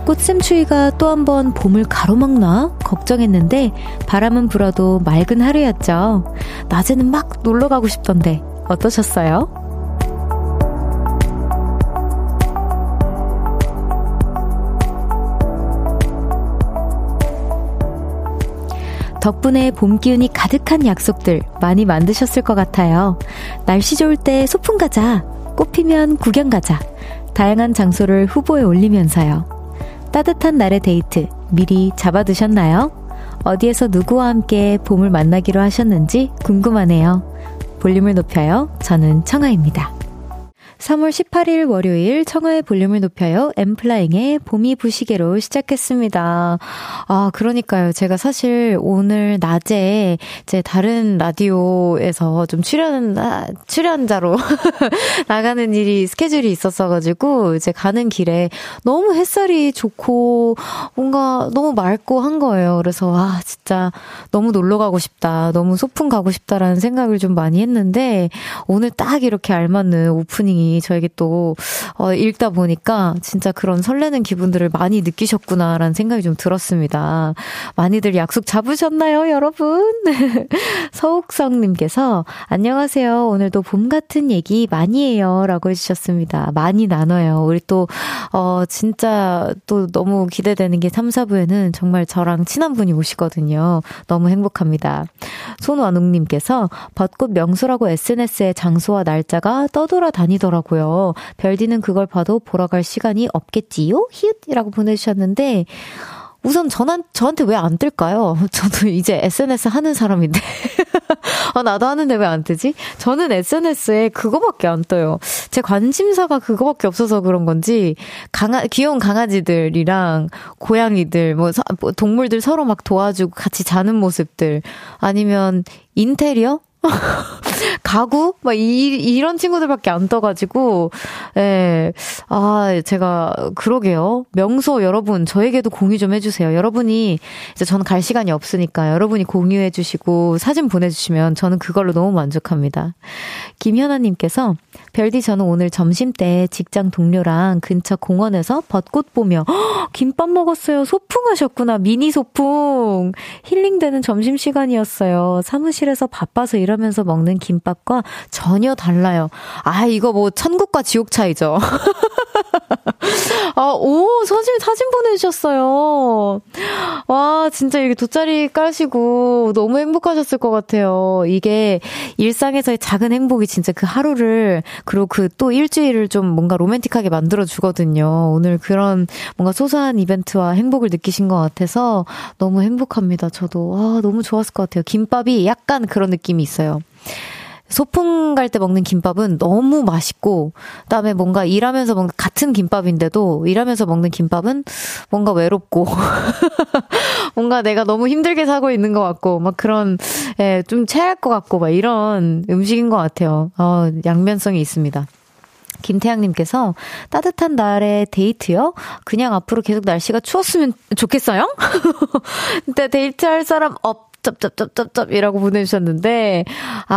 꽃샘추위가 또 한 번 봄을 가로막나 걱정했는데 바람은 불어도 맑은 하루였죠. 낮에는 막 놀러 가고 싶던데 어떠셨어요? 덕분에 봄 기운이 가득한 약속들 많이 만드셨을 것 같아요. 날씨 좋을 때 소풍 가자, 꽃 피면 구경 가자, 다양한 장소를 후보에 올리면서요. 따뜻한 날의 데이트 미리 잡아두셨나요? 어디에서 누구와 함께 봄을 만나기로 하셨는지 궁금하네요. 볼륨을 높여요. 저는 청아입니다. 3월 18일 월요일 청하의 볼륨을 높여요. 엠플라잉의 봄이 부시게로 시작했습니다. 아, 그러니까요. 제가 사실 오늘 낮에 제 다른 라디오에서 좀 출연자로 나가는 일이 스케줄이 있었어가지고 이제 가는 길에 너무 햇살이 좋고 뭔가 너무 맑고 한 거예요. 그래서 아, 진짜 너무 놀러 가고 싶다. 너무 소풍 가고 싶다라는 생각을 좀 많이 했는데 오늘 딱 이렇게 알맞는 오프닝이 저에게 또 읽다 보니까 진짜 그런 설레는 기분들을 많이 느끼셨구나라는 생각이 좀 들었습니다. 많이들 약속 잡으셨나요, 여러분? 서욱성님께서 안녕하세요. 오늘도 봄 같은 얘기 많이 해요 라고 해주셨습니다. 많이 나눠요. 우리 또 진짜 또 너무 기대되는 게 3, 4부에는 정말 저랑 친한 분이 오시거든요. 너무 행복합니다. 손완웅님께서 벚꽃 명소라고 SNS에 장소와 날짜가 떠돌아다니더라고요. 별디는 그걸 봐도 보러 갈 시간이 없겠지요? 히읗이라고 보내주셨는데 우선 저한테 왜 안 뜰까요? 저도 이제 SNS 하는 사람인데 나도 하는데 왜 안 뜨지? 저는 SNS에 그거밖에 안 떠요. 제 관심사가 그거밖에 없어서 그런 건지 귀여운 강아지들이랑 고양이들 뭐 동물들 서로 막 도와주고 같이 자는 모습들 아니면 인테리어? 가구? 막 이런 친구들밖에 안 떠가지고, 예. 아, 제가, 그러게요. 명소 여러분, 저에게도 공유 좀 해주세요. 여러분이, 이제 저는 갈 시간이 없으니까 여러분이 공유해주시고 사진 보내주시면 저는 그걸로 너무 만족합니다. 김현아님께서, 별디 저는 오늘 점심때 직장 동료랑 근처 공원에서 벚꽃 보며, 김밥 먹었어요. 소풍하셨구나. 미니 소풍. 힐링되는 점심시간이었어요. 사무실에서 바빠서 일하면서 먹는 김밥과 전혀 달라요. 아, 이거 뭐 천국과 지옥 차이죠. 아, 오, 사진 보내주셨어요. 와, 진짜 이렇게 돗자리 까시고 너무 행복하셨을 것 같아요. 이게 일상에서의 작은 행복이 진짜 그 하루를 그리고 그 또 일주일을 좀 뭔가 로맨틱하게 만들어주거든요. 오늘 그런 뭔가 소소한 이벤트와 행복을 느끼신 것 같아서 너무 행복합니다. 저도 아, 너무 좋았을 것 같아요. 김밥이 약간 그런 느낌이 있어요. 소풍 갈 때 먹는 김밥은 너무 맛있고 그다음에 뭔가 일하면서 먹는 같은 김밥인데도 일하면서 먹는 김밥은 뭔가 외롭고 뭔가 내가 너무 힘들게 사고 있는 것 같고 막 그런 좀 체할 것 같고 막 이런 음식인 것 같아요. 양면성이 있습니다. 김태양님께서 따뜻한 날에 데이트요? 그냥 앞으로 계속 날씨가 추웠으면 좋겠어요? 근데 데이트할 사람 짭짭짭짭짭이라고 보내주셨는데,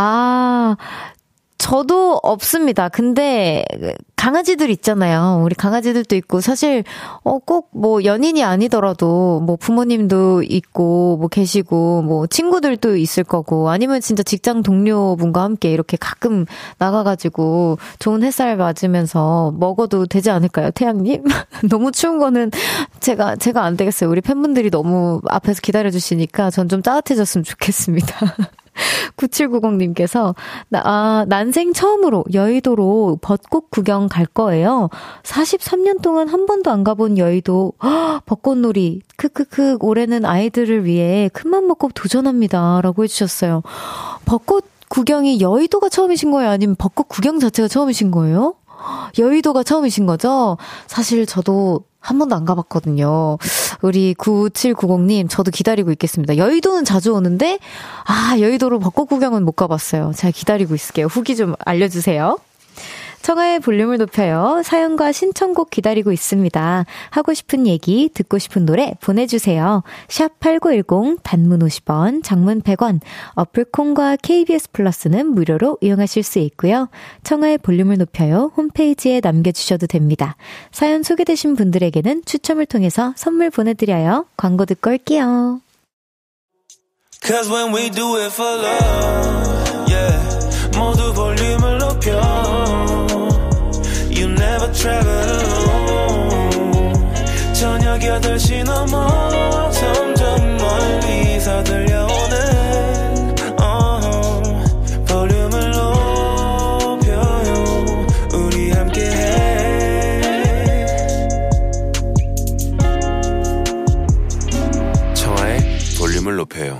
저도 없습니다. 근데 강아지들 있잖아요. 우리 강아지들도 있고 사실 꼭 뭐 연인이 아니더라도 뭐 부모님도 있고 뭐 계시고 뭐 친구들도 있을 거고 아니면 진짜 직장 동료분과 함께 이렇게 가끔 나가가지고 좋은 햇살 맞으면서 먹어도 되지 않을까요, 태양님? 너무 추운 거는 제가 안 되겠어요. 우리 팬분들이 너무 앞에서 기다려주시니까 전 좀 따뜻해졌으면 좋겠습니다. 9790님께서 난생 처음으로 여의도로 벚꽃 구경 갈 거예요. 43년 동안 한 번도 안 가본 여의도 벚꽃놀이 크크크 올해는 아이들을 위해 큰맘 먹고 도전합니다 라고 해주셨어요. 벚꽃 구경이 여의도가 처음이신 거예요? 아니면 벚꽃 구경 자체가 처음이신 거예요? 여의도가 처음이신 거죠? 사실 저도 한 번도 안 가봤거든요. 우리 9790님, 저도 기다리고 있겠습니다. 여의도는 자주 오는데, 여의도로 벚꽃 구경은 못 가봤어요. 제가 기다리고 있을게요. 후기 좀 알려주세요. 청하의 볼륨을 높여요. 사연과 신청곡 기다리고 있습니다. 하고 싶은 얘기, 듣고 싶은 노래 보내주세요. 샵8910 단문 50원, 장문 100원, 어플콘과 KBS 플러스는 무료로 이용하실 수 있고요. 청하의 볼륨을 높여요. 홈페이지에 남겨주셔도 됩니다. 사연 소개되신 분들에게는 추첨을 통해서 선물 보내드려요. 광고 듣고 올게요. Cause when we do it for love, yeah, 모두 볼륨을 높여. You never travel alone. 저녁 8시 넘어 점점 멀리서 들려오는 볼륨을 높여요. 우리 함께해. 청하의 볼륨을 높여요.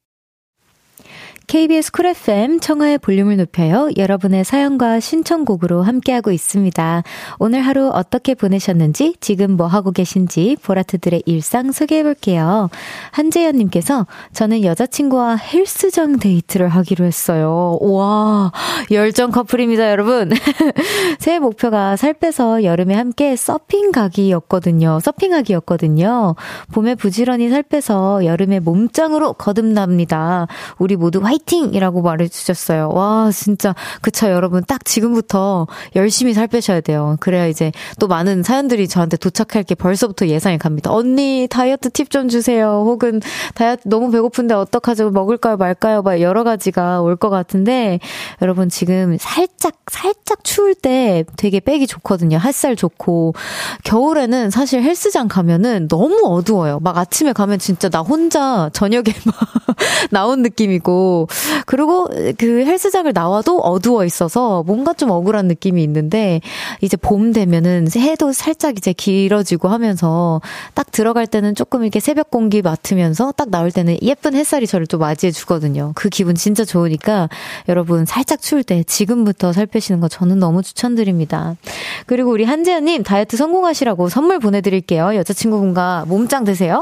KBS 쿨 FM 청하의 볼륨을 높여요. 여러분의 사연과 신청곡으로 함께하고 있습니다. 오늘 하루 어떻게 보내셨는지, 지금 뭐 하고 계신지 보라트들의 일상 소개해볼게요. 한재현님께서 저는 여자친구와 헬스장 데이트를 하기로 했어요. 와, 열정 커플입니다, 여러분. 새해 목표가 살 빼서 여름에 함께 서핑하기였거든요. 봄에 부지런히 살 빼서 여름에 몸짱으로 거듭납니다. 우리 모두 화이팅이라고 말해주셨어요. 와, 진짜 그쵸, 여러분. 딱 지금부터 열심히 살 빼셔야 돼요. 그래야 이제 또 많은 사연들이 저한테 도착할 게 벌써부터 예상이 갑니다. 언니 다이어트 팁 좀 주세요. 혹은 다이어트 너무 배고픈데 어떡하죠? 먹을까요 말까요? 막 여러 가지가 올 것 같은데, 여러분 지금 살짝 추울 때 되게 빼기 좋거든요. 햇살 좋고. 겨울에는 사실 헬스장 가면은 너무 어두워요. 막 아침에 가면 진짜 나 혼자 저녁에 막 나온 느낌이고, 그리고 그 헬스장을 나와도 어두워 있어서 뭔가 좀 억울한 느낌이 있는데, 이제 봄 되면은 해도 살짝 이제 길어지고 하면서 딱 들어갈 때는 조금 이렇게 새벽 공기 맡으면서 딱 나올 때는 예쁜 햇살이 저를 또 맞이해 주거든요. 그 기분 진짜 좋으니까 여러분 살짝 추울 때 지금부터 살 빼시는 거 저는 너무 추천드립니다. 그리고 우리 한재현님 다이어트 성공하시라고 선물 보내드릴게요. 여자친구분과 몸짱 되세요.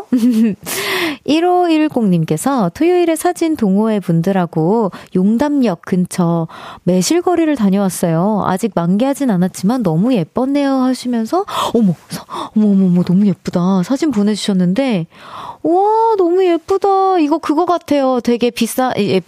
1510님께서 토요일에 사진 동호회 분들하고 용담역 근처 매실거리를 다녀왔어요. 아직 만개하진 않았지만 너무 예뻤네요 하시면서 어머 너무 예쁘다 사진 보내주셨는데, 와 너무 예쁘다. 이거 그거 같아요. 되게 비싼이래.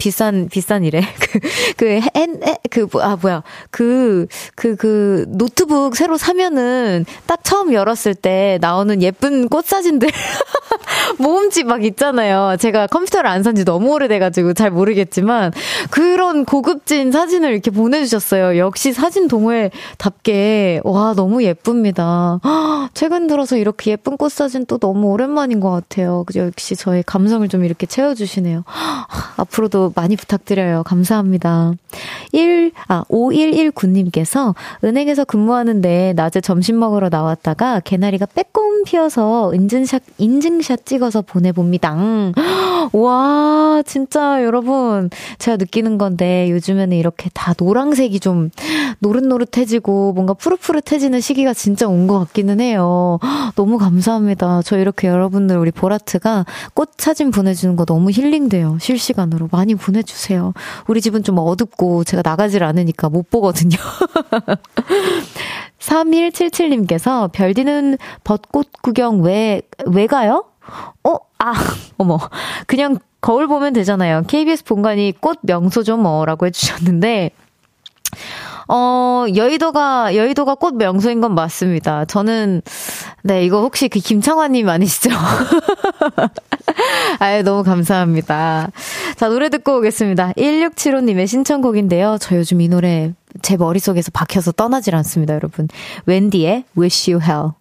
그 노트북 새로 사면은 딱 처음 열었을 때 나오는 예쁜 꽃 사진들 모음집 막 있잖아요. 제가 컴퓨터를 안 산 지 너무 오래돼가지고 잘 모르겠지만 그런 고급진 사진을 이렇게 보내주셨어요. 역시 사진 동호회답게 와 너무 예쁩니다. 최근 들어서 이렇게 예쁜 꽃 사진 또 너무 오랜만인 것 같아요. 역시 저의 감성을 좀 이렇게 채워주시네요. 앞으로도 많이 부탁드려요. 감사합니다. 5119님께서 은행에서 근무하는데 낮에 점심 먹으러 나왔다가 개나리가 빼꼼 피어서 인증샷 찍어서 보내봅니다. 와 진짜 여러분 제가 느끼는 건데 요즘에는 이렇게 다 노란색이 좀 노릇노릇해지고 뭔가 푸릇푸릇해지는 시기가 진짜 온 것 같기는 해요. 너무 감사합니다. 저 이렇게 여러분들 우리 보라트가 꽃 사진 보내주는 거 너무 힐링돼요. 실시간으로 많이 보내주세요. 우리 집은 좀 어둡고 제가 나가질 않으니까 못 보거든요. 3177님께서 별디는 벚꽃 구경 왜 가요? 어머. 그냥 거울 보면 되잖아요. KBS 본관이 꽃 명소죠 뭐라고 해주셨는데, 여의도가 꽃 명소인 건 맞습니다. 저는, 네, 이거 혹시 그 김창환님 아니시죠? 아유, 너무 감사합니다. 자, 노래 듣고 오겠습니다. 1675님의 신청곡인데요. 저 요즘 이 노래 제 머릿속에서 박혀서 떠나질 않습니다, 여러분. 웬디의 Wish You Hell.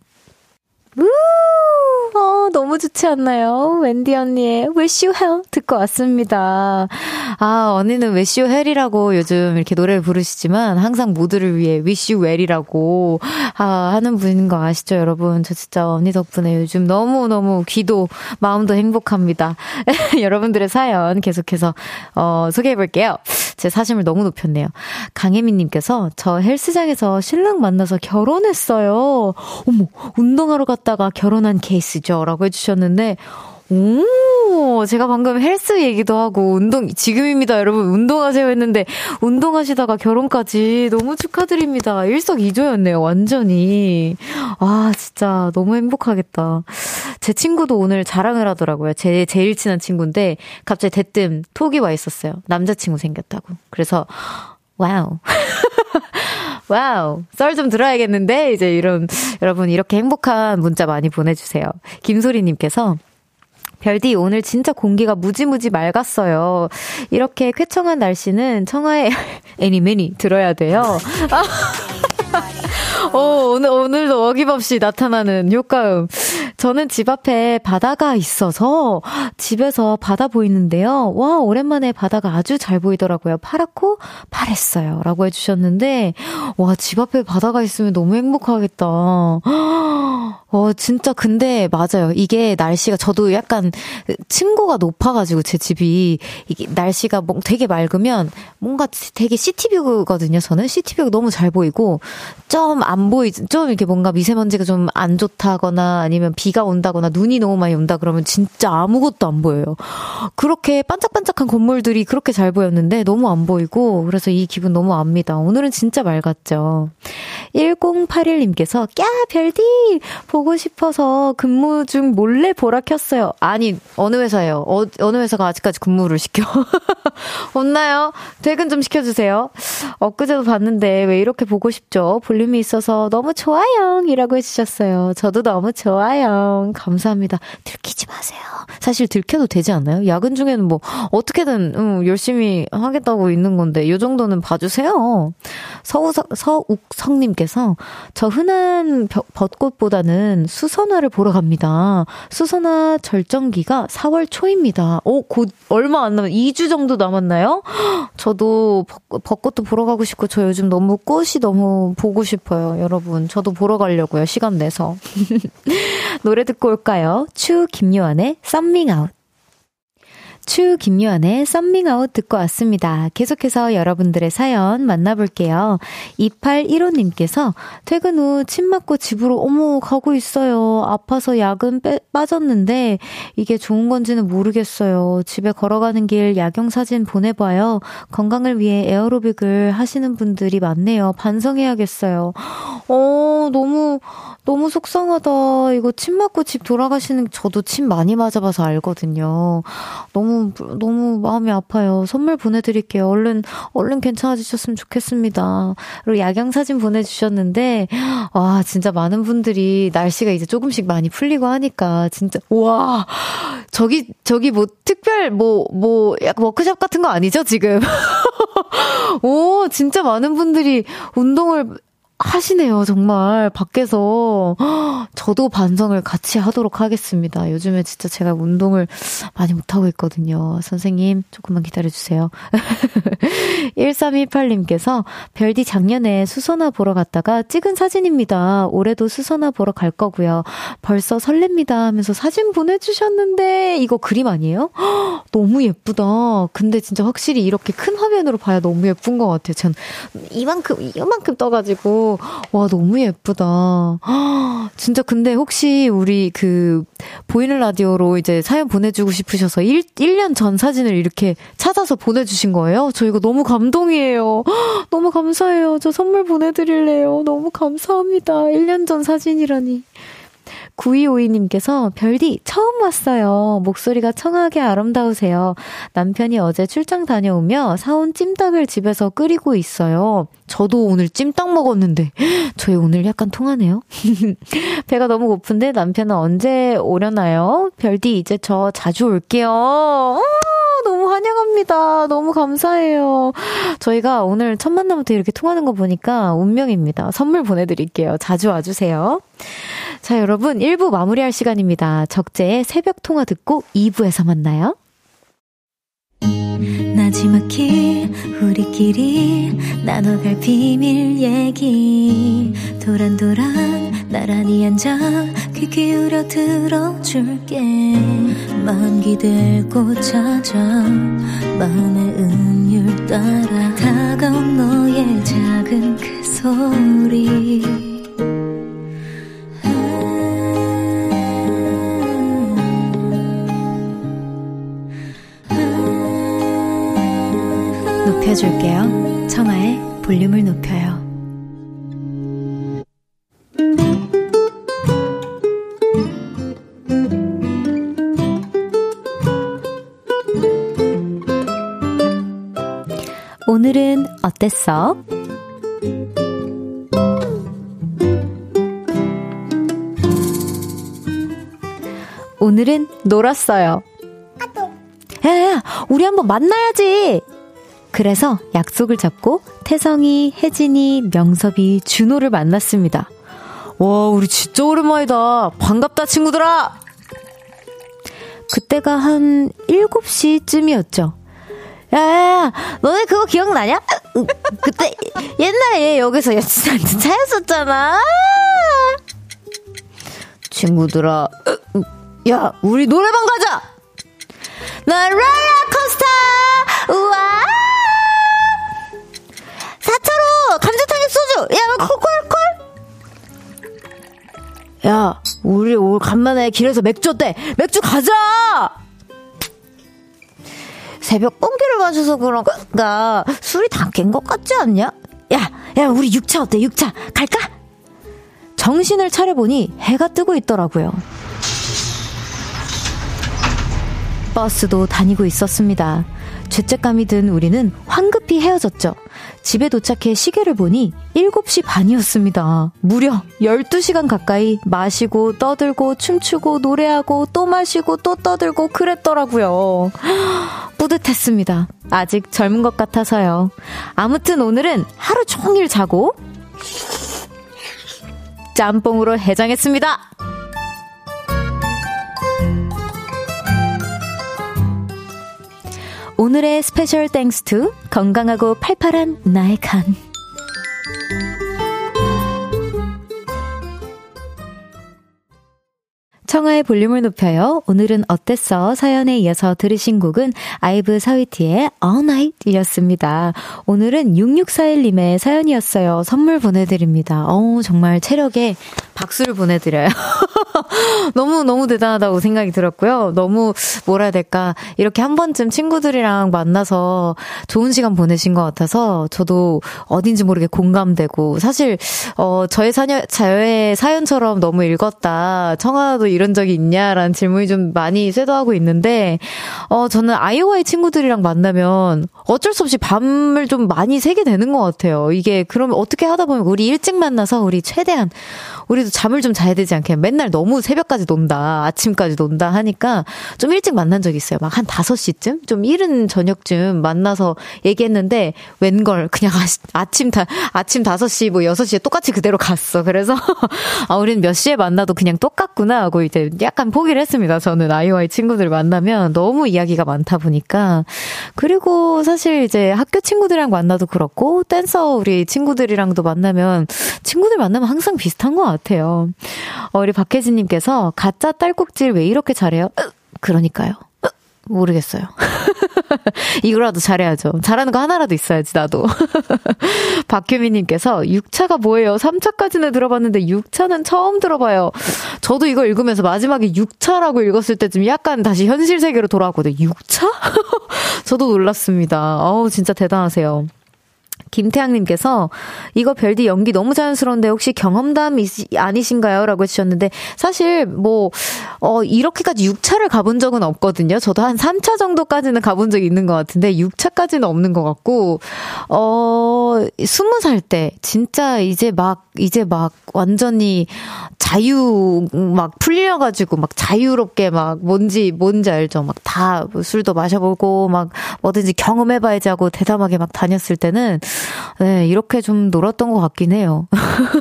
너무 좋지 않나요? 웬디 언니의 Wish You Hell 듣고 왔습니다. 언니는 Wish You Hell이라고 요즘 이렇게 노래를 부르시지만 항상 모두를 위해 Wish You Well이라고 하는 분인 거 아시죠, 여러분? 저 진짜 언니 덕분에 요즘 너무너무 귀도 마음도 행복합니다. 여러분들의 사연 계속해서 소개해볼게요. 제 사심을 너무 높였네요. 강혜민님께서 저 헬스장에서 신랑 만나서 결혼했어요. 어머, 운동하러 갔다가 결혼한 케이스죠 라고 해주셨는데, 어머, 제가 방금 헬스 얘기도 하고, 지금입니다, 여러분. 운동하세요 했는데, 운동하시다가 결혼까지 너무 축하드립니다. 일석이조였네요, 완전히. 아, 진짜 너무 행복하겠다. 제 친구도 오늘 자랑을 하더라고요. 제 제일 친한 친구인데, 갑자기 대뜸 톡이 와 있었어요. 남자친구 생겼다고. 그래서, 와우. 와우. 썰 좀 들어야겠는데, 이제 여러분 이렇게 행복한 문자 많이 보내주세요. 김소리님께서, 별디, 오늘 진짜 공기가 무지무지 맑았어요. 이렇게 쾌청한 날씨는 청하의 애니메니 들어야 돼요. 오늘도 어김없이 나타나는 효과음. 저는 집 앞에 바다가 있어서 집에서 바다 보이는데요. 와, 오랜만에 바다가 아주 잘 보이더라고요. 파랗고 파랬어요. 라고 해주셨는데, 와, 집 앞에 바다가 있으면 너무 행복하겠다. 진짜 근데 맞아요. 이게 날씨가 저도 약간 층고가 높아가지고 제 집이 이게 날씨가 되게 맑으면 뭔가 되게 시티뷰거든요. 저는 시티뷰가 너무 잘 보이고 좀 안 좀 이렇게 뭔가 미세먼지가 좀 안 좋다거나 아니면 비가 온다거나 눈이 너무 많이 온다 그러면 진짜 아무것도 안 보여요. 그렇게 반짝반짝한 건물들이 그렇게 잘 보였는데 너무 안 보이고 그래서 이 기분 너무 압니다. 오늘은 진짜 맑았죠. 1081님께서 별디 보고 싶어서 근무 중 몰래 보라 켰어요. 아니, 어느 회사예요? 어느 회사가 아직까지 근무를 시켜? 혼나요? 퇴근 좀 시켜주세요. 엊그제도 봤는데 왜 이렇게 보고 싶죠? 볼륨이 있어서 너무 좋아요 이라고 해주셨어요. 저도 너무 좋아요. 감사합니다. 들키지 마세요. 사실 들켜도 되지 않나요? 야근 중에는 뭐 어떻게든 열심히 하겠다고 있는 건데 이 정도는 봐주세요. 서욱성님께서 저 흔한 벚꽃보다는 수선화를 보러 갑니다. 수선화 절정기가 4월 초입니다. 곧 얼마 안 남았 2주 정도 남았나요? 저도 벚꽃도 보러 가고 싶고 저 요즘 너무 꽃이 너무 보고 싶어요. 여러분 저도 보러 가려고요. 시간 내서. 노래 듣고 올까요? 추 김요한의 Something Out. 추 김요한의 Something Out 듣고 왔습니다. 계속해서 여러분들의 사연 만나볼게요. 2815님께서 퇴근 후 침 맞고 집으로 가고 있어요. 아파서 약은 빠졌는데 이게 좋은 건지는 모르겠어요. 집에 걸어가는 길 야경 사진 보내봐요. 건강을 위해 에어로빅을 하시는 분들이 많네요. 반성해야겠어요. 너무 속상하다. 이거 침 맞고 집 돌아가시는 저도 침 많이 맞아봐서 알거든요. 너무 마음이 아파요. 선물 보내드릴게요. 얼른 괜찮아지셨으면 좋겠습니다. 그리고 야경 사진 보내주셨는데, 와, 진짜 많은 분들이 날씨가 이제 조금씩 많이 풀리고 하니까, 진짜, 와, 저기 특별, 약간 워크숍 같은 거 아니죠, 지금? 오, 진짜 많은 분들이 운동을 하시네요, 정말. 밖에서. 저도 반성을 같이 하도록 하겠습니다. 요즘에 진짜 제가 운동을 많이 못하고 있거든요. 선생님, 조금만 기다려주세요. 1328님께서 별디 작년에 수선화 보러 갔다가 찍은 사진입니다. 올해도 수선화 보러 갈 거고요. 벌써 설렙니다 하면서 사진 보내주셨는데 이거 그림 아니에요? 너무 예쁘다. 근데 진짜 확실히 이렇게 큰 화면으로 봐야 너무 예쁜 것 같아요. 전 이만큼 떠가지고 와, 너무 예쁘다. 진짜 근데 혹시 우리 보이는 라디오로 이제 사연 보내주고 싶으셔서 1년 전 사진을 이렇게 찾아서 보내주신 거예요? 저 이거 너무 감동이에요. 너무 감사해요. 저 선물 보내드릴래요. 너무 감사합니다. 1년 전 사진이라니. 9252님께서 별디 처음 왔어요. 목소리가 청하게 아름다우세요. 남편이 어제 출장 다녀오며 사온 찜닭을 집에서 끓이고 있어요. 저도 오늘 찜닭 먹었는데 저희 오늘 약간 통하네요. 배가 너무 고픈데 남편은 언제 오려나요? 별디 이제 저 자주 올게요. 너무 환영합니다. 너무 감사해요. 저희가 오늘 첫 만남부터 이렇게 통하는 거 보니까 운명입니다. 선물 보내드릴게요. 자주 와주세요. 자, 여러분 1부 마무리할 시간입니다. 적재의 새벽 통화 듣고 2부에서 만나요. 나지막히 우리끼리 나눠갈 비밀 얘기 도란도란 나란히 앉아 귀 기울여 들어줄게. 마음 기대고 찾아 마음의 음율 따라 다가온 너의 작은 그 소리. 들려줄게요. 청하의 볼륨을 높여요. 오늘은 어땠어? 오늘은 놀았어요. 야, 우리 한번 만나야지. 그래서 약속을 잡고 태성이, 혜진이, 명섭이, 준호를 만났습니다. 와, 우리 진짜 오랜만이다. 반갑다, 친구들아. 그때가 한 7시쯤이었죠. 야, 너네 그거 기억나냐? 그때 옛날에 여기서 여친한테 차였었잖아. 친구들아, 야, 우리 노래방 가자. 나 롤러코스터. 우와. 4차로 감자탕에 소주. 야, 콜콜콜. 야, 우리 올 간만에 길에서 맥주 어때? 맥주 가자. 새벽 뽕기를 마셔서 그런가 술이 다 깬 것 같지 않냐? 야, 우리 6차 어때? 6차 갈까? 정신을 차려보니 해가 뜨고 있더라고요. 버스도 다니고 있었습니다. 죄책감이 든 우리는 황급히 헤어졌죠. 집에 도착해 시계를 보니 7시 반이었습니다. 무려 12시간 가까이 마시고 떠들고 춤추고 노래하고 또 마시고 또 떠들고 그랬더라고요. 뿌듯했습니다. 아직 젊은 것 같아서요. 아무튼 오늘은 하루 종일 자고 짬뽕으로 해장했습니다. 오늘의 스페셜 땡스 투 건강하고 팔팔한 나의 간. 청하의 볼륨을 높여요. 오늘은 어땠어? 사연에 이어서 들으신 곡은 아이브 사위티의 All Night 이었습니다. 오늘은 6641님의 사연이었어요. 선물 보내드립니다. 정말 체력에 박수를 보내드려요. 너무 대단하다고 생각이 들었고요. 너무 뭐라 해야 될까, 이렇게 한 번쯤 친구들이랑 만나서 좋은 시간 보내신 것 같아서 저도 어딘지 모르게 공감되고, 사실 저의 사연처럼 너무 읽었다, 청아도 이런 적이 있냐라는 질문이 좀 많이 쇄도하고 있는데, 저는 아이오아이 친구들이랑 만나면 어쩔 수 없이 밤을 좀 많이 새게 되는 것 같아요. 이게 그러면 어떻게 하다 보면 우리 일찍 만나서 우리 최대한 우리도 잠을 좀 자야 되지 않게, 맨날 너무 새벽까지 논다, 아침까지 논다 하니까 좀 일찍 만난 적이 있어요. 막 한 5시쯤? 좀 이른 저녁쯤 만나서 얘기했는데, 웬걸, 그냥 아침 5시, 뭐 6시에 똑같이 그대로 갔어. 그래서, 우리는 몇 시에 만나도 그냥 똑같구나 하고 이제 약간 포기를 했습니다. 저는 아이오아이 친구들 만나면 너무 이야기가 많다 보니까. 그리고 사실 이제 학교 친구들이랑 만나도 그렇고, 댄서 우리 친구들이랑도 만나면 항상 비슷한 것 같아요. 우리 박혜진님께서 가짜 딸꾹질 왜 이렇게 잘해요? 그러니까요. 모르겠어요. 이거라도 잘해야죠. 잘하는 거 하나라도 있어야지, 나도. 박효민님께서 6차가 뭐예요? 3차까지는 들어봤는데 6차는 처음 들어봐요. 저도 이거 읽으면서 마지막에 6차라고 읽었을 때쯤 약간 다시 현실 세계로 돌아왔거든요. 6차? 저도 놀랐습니다. 진짜 대단하세요. 김태양님께서 이거 별디 연기 너무 자연스러운데 혹시 경험담 아니신가요? 라고 해주셨는데, 사실 이렇게까지 6차를 가본 적은 없거든요. 저도 한 3차 정도까지는 가본 적이 있는 것 같은데 6차까지는 없는 것 같고, 20살 때 진짜 이제 막 완전히 막 풀려가지고 막 자유롭게 막 뭔지 알죠? 막 다 술도 마셔보고 막 뭐든지 경험해봐야지 하고 대담하게 막 다녔을 때는 이렇게 좀 놀았던 것 같긴 해요.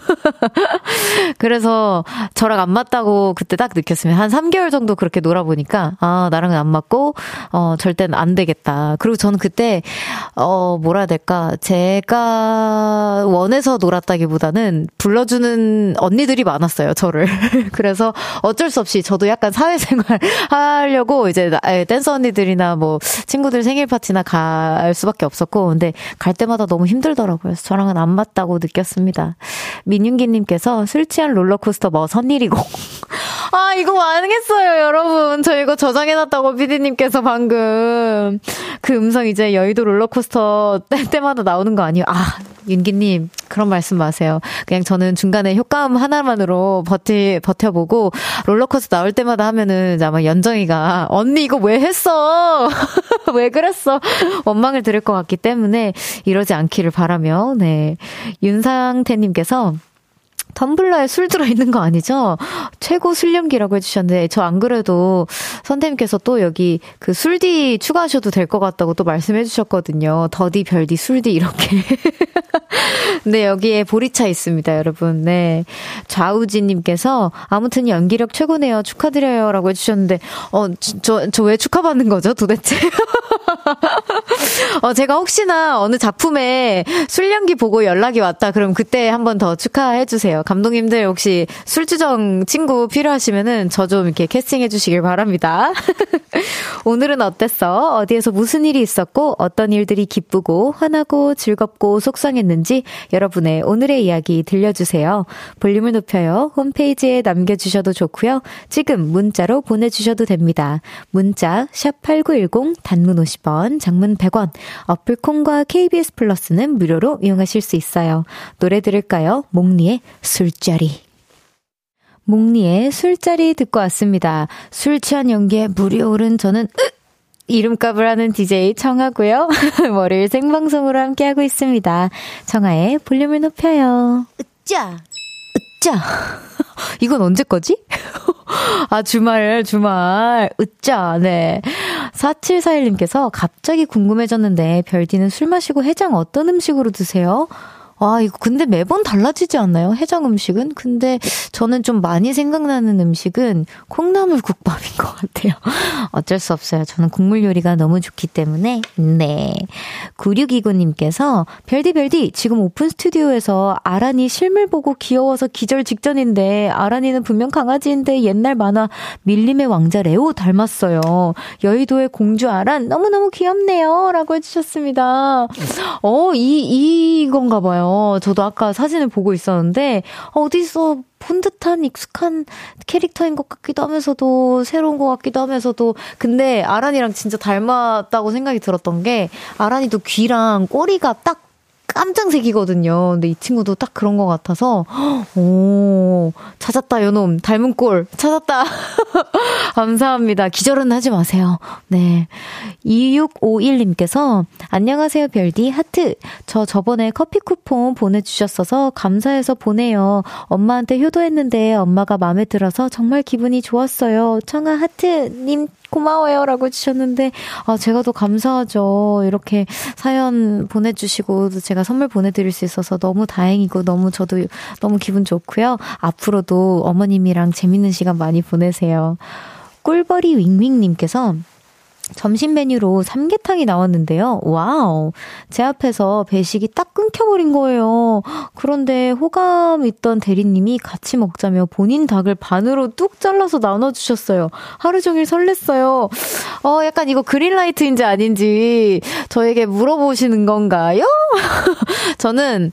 그래서 저랑 안 맞다고 그때 딱 느꼈으면 한 3개월 정도 그렇게 놀아보니까 나랑은 안 맞고 절대는 안 되겠다. 그리고 저는 그때 뭐라 해야 될까, 제가 원해서 놀았다기보다는 불러주는 언니들이 많았어요, 저를. 그래서 어쩔 수 없이 저도 약간 사회생활 하려고 이제 댄서 언니들이나 뭐 친구들 생일 파티나 갈 수밖에 없었고, 근데 갈 때마다 너무 힘들더라고요. 그래서 저랑은 안 맞다고 느꼈습니다. 민윤기님께서 술 취한 롤러코스터 뭐 선일이고. 이거 망했어요, 여러분. 저 이거 저장해놨다고 피디님께서 방금. 그 음성 이제 여의도 롤러코스터 뗄 때마다 나오는 거 아니에요? 윤기님, 그런 말씀 마세요. 그냥 저는 중간에 효과음 하나만으로 버텨보고, 롤러코스터 나올 때마다 하면은 아마 연정이가, 언니 이거 왜 했어? 왜 그랬어? 원망을 들을 것 같기 때문에 이러지 않기를 바라며, 네. 윤상태님께서, 텀블러에 술 들어있는 거 아니죠? 최고 술lem기라고 해주셨는데, 저 안 그래도 선생님께서 또 여기 그 술디 추가하셔도 될 것 같다고 또 말씀해 주셨거든요. 더디, 별디, 술디 이렇게. 네, 여기에 보리차 있습니다, 여러분. 네. 좌우지님께서 아무튼 연기력 최고네요. 축하드려요. 라고 해주셨는데, 저 왜 축하받는 거죠, 도대체? 제가 혹시나 어느 작품에 술연기 보고 연락이 왔다, 그럼 그때 한 번 더 축하해주세요. 감독님들 혹시 술주정 친구 필요하시면은 저 좀 이렇게 캐스팅해 주시길 바랍니다. 오늘은 어땠어? 어디에서 무슨 일이 있었고 어떤 일들이 기쁘고 화나고 즐겁고 속상했는지 여러분의 오늘의 이야기 들려주세요. 볼륨을 높여요. 홈페이지에 남겨주셔도 좋고요. 지금 문자로 보내주셔도 됩니다. 문자 샵8910 단문 50원, 장문 100원, 어플 콩과 KBS 플러스는 무료로 이용하실 수 있어요. 노래 들을까요? 몽니의 술자리. 몽니의 술자리 듣고 왔습니다. 술 취한 연기에 물이 오른 저는 이름값을 하는 DJ 청하고요. 월요일 생방송으로 함께하고 있습니다. 청하의 볼륨을 높여요. 으짜 으짜. 이건 언제 거지? 주말. 으짜, 네. 4741님께서 갑자기 궁금해졌는데, 별디는 술 마시고 해장 어떤 음식으로 드세요? 이거 근데 매번 달라지지 않나요? 해장 음식은? 근데 저는 좀 많이 생각나는 음식은 콩나물 국밥인 것 같아요. 어쩔 수 없어요. 저는 국물 요리가 너무 좋기 때문에. 네. 9629님께서 별디 지금 오픈 스튜디오에서 아란이 실물 보고 귀여워서 기절 직전인데 아란이는 분명 강아지인데 옛날 만화 밀림의 왕자 레오 닮았어요. 여의도의 공주 아란 너무너무 귀엽네요. 라고 해주셨습니다. 이건가 봐요. 저도 아까 사진을 보고 있었는데 어디서 본 듯한 익숙한 캐릭터인 것 같기도 하면서도 새로운 것 같기도 하면서도 근데 아란이랑 진짜 닮았다고 생각이 들었던 게 아란이도 귀랑 꼬리가 딱 깜장색이거든요. 근데 이 친구도 딱 그런 것 같아서 찾았다 요놈 닮은 꼴 찾았다. 감사합니다. 기절은 하지 마세요. 네. 2651님께서 안녕하세요 별디 하트. 저 저번에 커피 쿠폰 보내주셨어서 감사해서 보내요. 엄마한테 효도했는데 엄마가 마음에 들어서 정말 기분이 좋았어요. 청아 하트님 고마워요 라고 해주셨는데 제가 더 감사하죠. 이렇게 사연 보내주시고 제가 선물 보내드릴 수 있어서 너무 다행이고 저도 너무 기분 좋고요. 앞으로도 어머님이랑 재밌는 시간 많이 보내세요. 꿀벌이 윙윙님께서 점심 메뉴로 삼계탕이 나왔는데요. 와우. 제 앞에서 배식이 딱 끊겨버린 거예요. 그런데 호감 있던 대리님이 같이 먹자며 본인 닭을 반으로 뚝 잘라서 나눠주셨어요. 하루 종일 설렜어요. 약간 이거 그린라이트인지 아닌지 저에게 물어보시는 건가요? 저는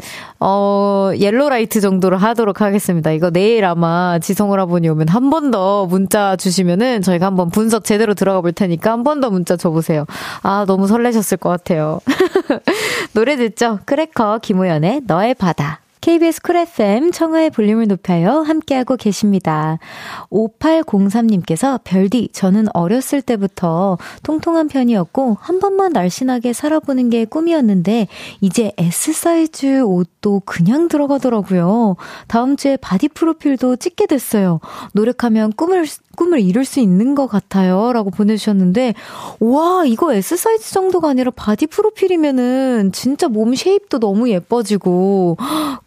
옐로라이트 정도로 하도록 하겠습니다. 이거 내일 아마 지성오라버니 오면 한 번 더 문자 주시면은 저희가 한번 분석 제대로 들어가 볼 테니까 한 번 더 문자 줘보세요. 너무 설레셨을 것 같아요. 노래 듣죠? 크래커 김호연의 너의 바다. KBS 쿨 FM 청하의 볼륨을 높여요. 함께하고 계십니다. 5803님께서 별디 저는 어렸을 때부터 통통한 편이었고 한 번만 날씬하게 살아보는 게 꿈이었는데 이제 S사이즈 옷도 그냥 들어가더라고요. 다음 주에 바디 프로필도 찍게 됐어요. 노력하면 꿈을 이룰 수 있는 것 같아요. 라고 보내주셨는데 와 이거 S사이즈 정도가 아니라 바디 프로필이면은 진짜 몸 쉐입도 너무 예뻐지고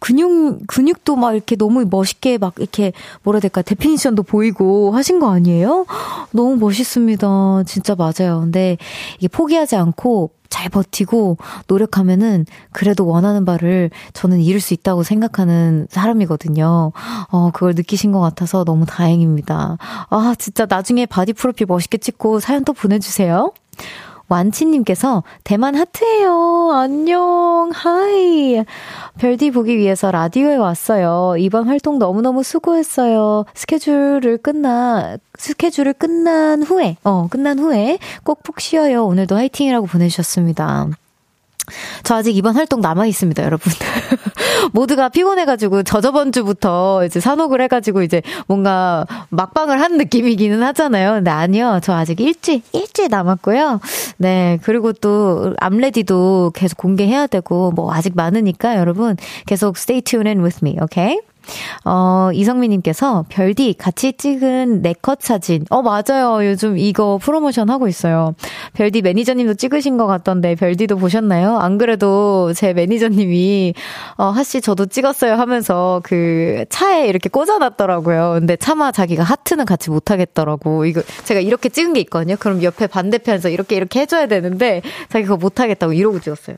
근육도 막 이렇게 너무 멋있게 막 이렇게 뭐라 해야 될까 데피니션도 보이고 하신 거 아니에요? 너무 멋있습니다. 진짜 맞아요. 근데 이게 포기하지 않고 잘 버티고 노력하면은 그래도 원하는 바를 저는 이룰 수 있다고 생각하는 사람이거든요. 그걸 느끼신 것 같아서 너무 다행입니다. 진짜 나중에 바디 프로필 멋있게 찍고 사연 또 보내주세요. 완치님께서 대만 하트예요. 안녕. 하이. 별디 보기 위해서 라디오에 왔어요. 이번 활동 너무너무 수고했어요. 스케줄을 끝난 후에 꼭 푹 쉬어요. 오늘도 화이팅이라고 보내주셨습니다. 저 아직 이번 활동 남아있습니다, 여러분. 모두가 피곤해가지고 저번 주부터 이제 산옥을 해가지고 이제 뭔가 막방을 한 느낌이기는 하잖아요. 근데 아니요. 저 아직 일주일 남았고요. 네. 그리고 또 암레디도 계속 공개해야 되고 뭐 아직 많으니까 여러분 계속 stay tuned with me, okay? 이성민님께서 별디 같이 찍은 네컷 사진. 맞아요. 요즘 이거 프로모션 하고 있어요. 별디 매니저님도 찍으신 것 같던데 별디도 보셨나요? 안 그래도 제 매니저님이 하씨 저도 찍었어요 하면서 그 차에 이렇게 꽂아놨더라고요. 근데 차마 자기가 하트는 같이 못하겠더라고. 이거 제가 이렇게 찍은 게 있거든요. 그럼 옆에 반대편에서 이렇게 해줘야 되는데 자기가 그거 못하겠다고 이러고 찍었어요.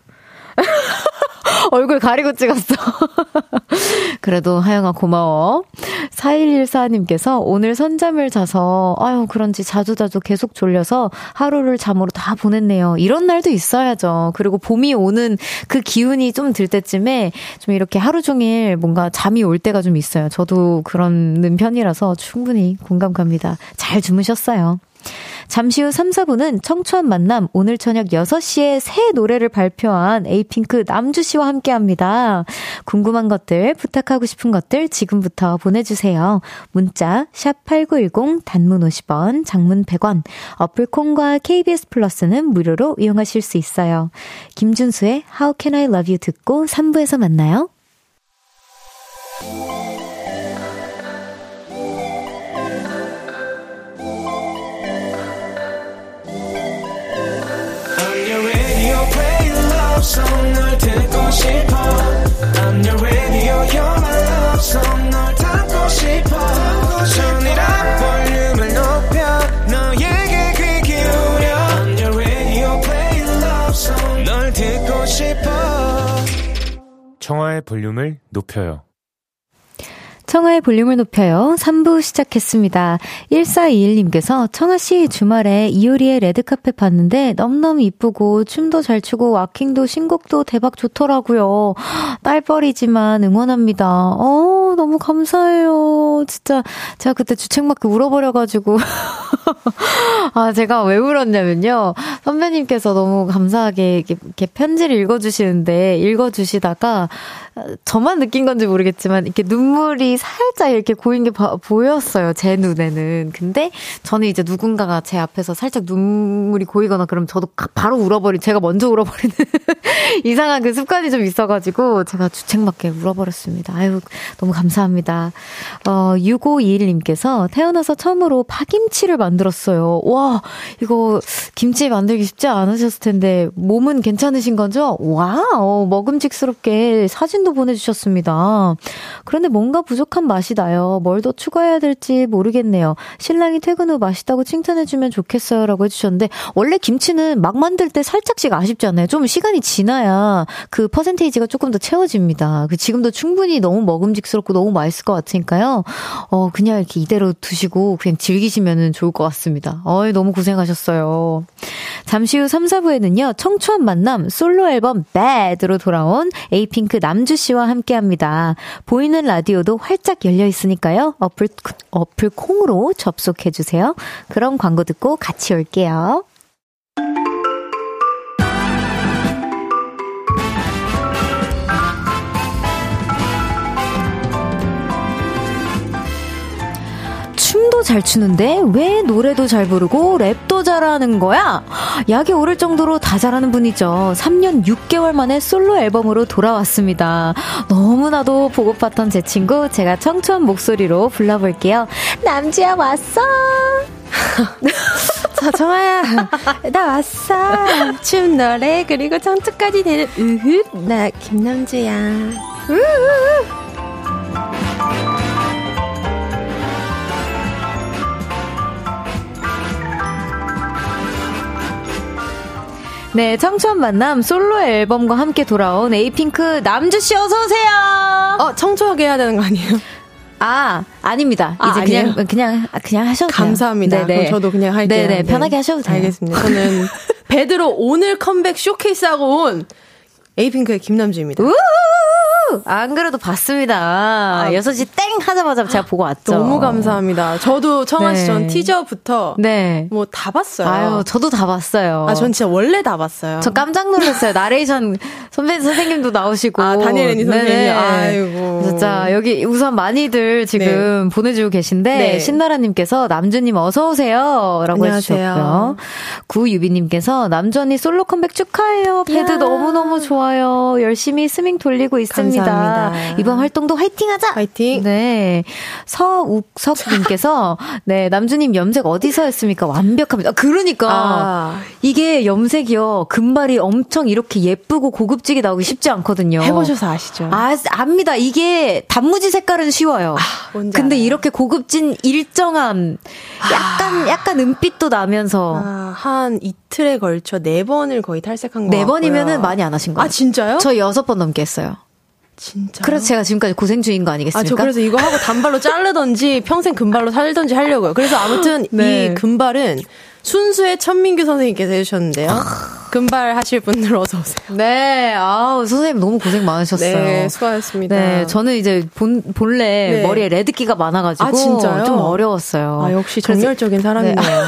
얼굴 가리고 찍었어. 그래도 하영아 고마워. 4114님께서 오늘 선잠을 자서 그런지 자주 계속 졸려서 하루를 잠으로 다 보냈네요. 이런 날도 있어야죠. 그리고 봄이 오는 그 기운이 좀 들 때쯤에 좀 이렇게 하루 종일 뭔가 잠이 올 때가 좀 있어요. 저도 그런 편이라서 충분히 공감 갑니다. 잘 주무셨어요. 잠시 후 3, 4부는 청초한 만남, 오늘 저녁 6시에 새 노래를 발표한 에이핑크 남주씨와 함께합니다. 궁금한 것들, 부탁하고 싶은 것들 지금부터 보내주세요. 문자 샵8910 단문 50원, 장문 100원, 어플콘과 KBS 플러스는 무료로 이용하실 수 있어요. 김준수의 How Can I Love You 듣고 3부에서 만나요. 널 듣고 싶어 I'm your radio, you're my love song 널 담고 싶어 전이라 볼륨을 높여 너에게 귀 기울여 I'm your radio, play love song 널 듣고 싶어 청하의 볼륨을 높여요. 청하의 볼륨을 높여요. 3부 시작했습니다. 1421님께서 청하씨 주말에 이효리의 레드카펫 봤는데 너무너무 이쁘고 춤도 잘 추고 와킹도 신곡도 대박 좋더라고요. 딸뻘이지만 응원합니다. 너무 감사해요. 진짜 제가 그때 주책맞게 울어버려가지고 제가 왜 울었냐면요. 선배님께서 너무 감사하게 이렇게 편지를 읽어주시다가 저만 느낀 건지 모르겠지만 이렇게 눈물이 살짝 이렇게 고인 게 보였어요. 제 눈에는. 근데 저는 이제 누군가가 제 앞에서 살짝 눈물이 고이거나 그러면 저도 바로 제가 먼저 울어버리는 이상한 그 습관이 좀 있어가지고 제가 주책맞게 울어버렸습니다. 아유, 너무 감사합니다. 6521님께서 태어나서 처음으로 파김치를 만들었어요. 와, 이거 김치 만들기 쉽지 않으셨을 텐데 몸은 괜찮으신 거죠? 와우, 먹음직스럽게 사진도 보내주셨습니다. 그런데 뭔가 부족한 맛이 나요. 뭘 더 추가해야 될지 모르겠네요. 신랑이 퇴근 후 맛있다고 칭찬해주면 좋겠어요 라고 해주셨는데 원래 김치는 막 만들 때 살짝씩 아쉽잖아요. 좀 시간이 지나야 그 퍼센테이지가 조금 더 채워집니다. 지금도 충분히 너무 먹음직스럽고 너무 맛있을 것 같으니까요. 그냥 이렇게 이대로 두시고 그냥 즐기시면 좋을 것 같습니다. 너무 고생하셨어요. 잠시 후 3, 4부에는요. 청초한 만남 솔로 앨범 Bad로 돌아온 에이핑크 남주씨와 함께합니다. 보이는 라디오도 활짝 열려 있으니까요. 어플 콩으로 접속해주세요. 그럼 광고 듣고 같이 올게요. 춤도 잘 추는데 왜 노래도 잘 부르고 랩도 잘하는 거야? 약이 오를 정도로 다 잘하는 분이죠. 3년 6개월 만에 솔로 앨범으로 돌아왔습니다. 너무나도 보고팠던 제 친구 제가 청초한 목소리로 불러볼게요. 남주야 왔어. 자, 정아야 나 왔어. 춤 노래 그리고 청초까지 되는 나 김남주야. 네, 청초한 만남 솔로 앨범과 함께 돌아온 에이핑크 남주씨 어서오세요. 청초하게 해야 되는 거 아니에요? 아닙니다. 이제 그냥 하셔도 돼요. 감사합니다. 네네. 그럼 저도 그냥 할게요. 네네. 편하게 하셔도 돼요. 알겠습니다. 저는 베드로 오늘 컴백 쇼케이스하고 온 에이핑크의 김남주입니다. 안 그래도 봤습니다. 6시 땡 하자마자 제가 보고 왔죠. 너무 감사합니다. 저도 청아 씨 전 티저부터 뭐 다 봤어요. 아유, 저도 다 봤어요. 전 진짜 원래 다 봤어요. 저 깜짝 놀랐어요. 나레이션 선생님도 나오시고. 다니엘 애니 선생님. 아이고. 진짜 여기 우선 많이들 지금 보내주고 계신데 신나라님께서 남주님 어서 오세요 라고 해주셨고요. 구유비님께서 남주 언니 솔로 컴백 축하해요. 배드 너무너무 좋아요. 열심히 스밍 돌리고 있습니다. 감사합니다. 이번 활동도 화이팅하자. 화이팅. 네. 서욱석님께서 네 남주님 염색 어디서 했습니까? 완벽합니다. 그러니까 이게 염색이요 금발이 엄청 이렇게 예쁘고 고급지게 나오기 쉽지 않거든요. 해보셔서 아시죠? 압니다. 이게 단무지 색깔은 쉬워요. 근데 알아요. 이렇게 고급진 일정한 약간 은빛도 나면서 한 이틀에 걸쳐 4번을 거의 탈색한 거 같고요. 4번이면은 많이 안 하신 거예요. 진짜요? 저 6번 넘게 했어요. 진짜. 그래서 제가 지금까지 고생 중인 거 아니겠습니까? 저 그래서 이거 하고 단발로 자르던지 평생 금발로 살던지 하려고요. 그래서 아무튼 이 금발은 순수의 천민규 선생님께서 해주셨는데요. 금발 하실 분들 어서 오세요. 네, 선생님 너무 고생 많으셨어요. 네, 수고하셨습니다. 네, 저는 이제 본래 머리에 레드기가 많아가지고 진짜요? 좀 어려웠어요. 역시 정열적인 사람이네요.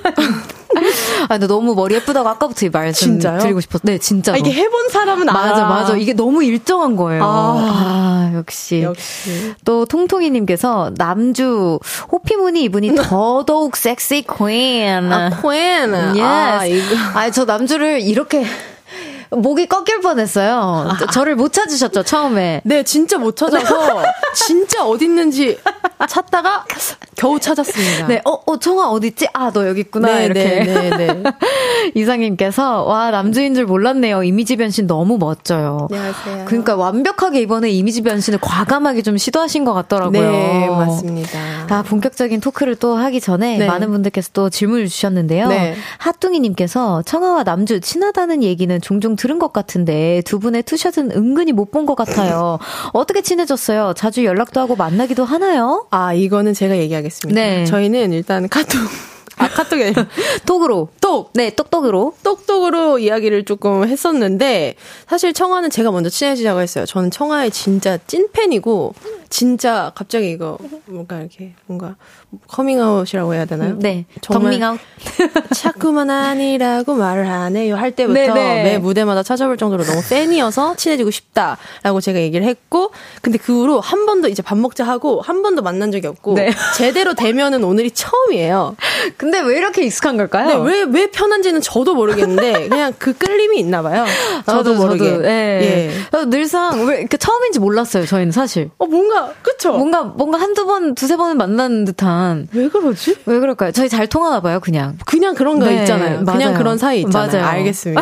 근데 너무 머리 예쁘다고 아까부터 이 말씀 드리고 싶었어요. 네, 진짜로. 이게 해본 사람은 맞아. 이게 너무 일정한 거예요. 역시. 또 통통이님께서 남주 호피무늬 이분이 더더욱 섹시 퀸. 퀸. Yes. 저 남주를 이렇게 목이 꺾일 뻔했어요. 저를 못 찾으셨죠, 처음에? 네, 진짜 못 찾아서 진짜 어디 있는지 찾다가 겨우 찾았습니다. 네, 청아 어딨지? 너 여기 있구나. 네, 이렇게. 네. 이상님께서 와 남주인 줄 몰랐네요. 이미지 변신 너무 멋져요. 안녕하세요. 그러니까 완벽하게 이번에 이미지 변신을 과감하게 좀 시도하신 것 같더라고요. 네, 맞습니다. 본격적인 토크를 또 하기 전에 많은 분들께서 또 질문을 주셨는데요. 핫둥이님께서 청아와 남주 친하다는 얘기는 종종 들은 것 같은데 두 분의 투샷은 은근히 못 본 것 같아요. 어떻게 친해졌어요? 자주 연락도 하고 만나기도 하나요? 이거는 제가 얘기하겠습니다. 네. 저희는 일단 카톡이 아니라 똑으로. 네, 똑똑으로 이야기를 조금 했었는데 사실 청아는 제가 먼저 친해지자고 했어요. 저는 청아의 진짜 찐팬이고 진짜 갑자기 이거 뭔가 커밍아웃이라고 해야 되나요? 네. 커밍아웃. 자꾸만 아니라고 말을 하네요 할 때부터 매 무대마다 찾아볼 정도로 너무 팬이어서 친해지고 싶다라고 제가 얘기를 했고 근데 그 후로 한 번도 이제 밥 먹자 하고 한 번도 만난 적이 없고 제대로 되면은 오늘이 처음이에요. 근데 왜 이렇게 익숙한 걸까요? 네, 왜 편한지는 저도 모르겠는데 그냥 그 끌림이 있나 봐요. 저도 모르게. 늘상 왜 이렇게 처음인지 몰랐어요. 저희는 사실. 그쵸? 뭔가 한두 번, 두세 번은 만난 듯한. 왜 그러지? 왜 그럴까요? 저희 잘 통하나 봐요, 그냥. 그런 거 있잖아요. 맞아요. 그냥 그런 사이 있잖아요. 맞아요. 알겠습니다.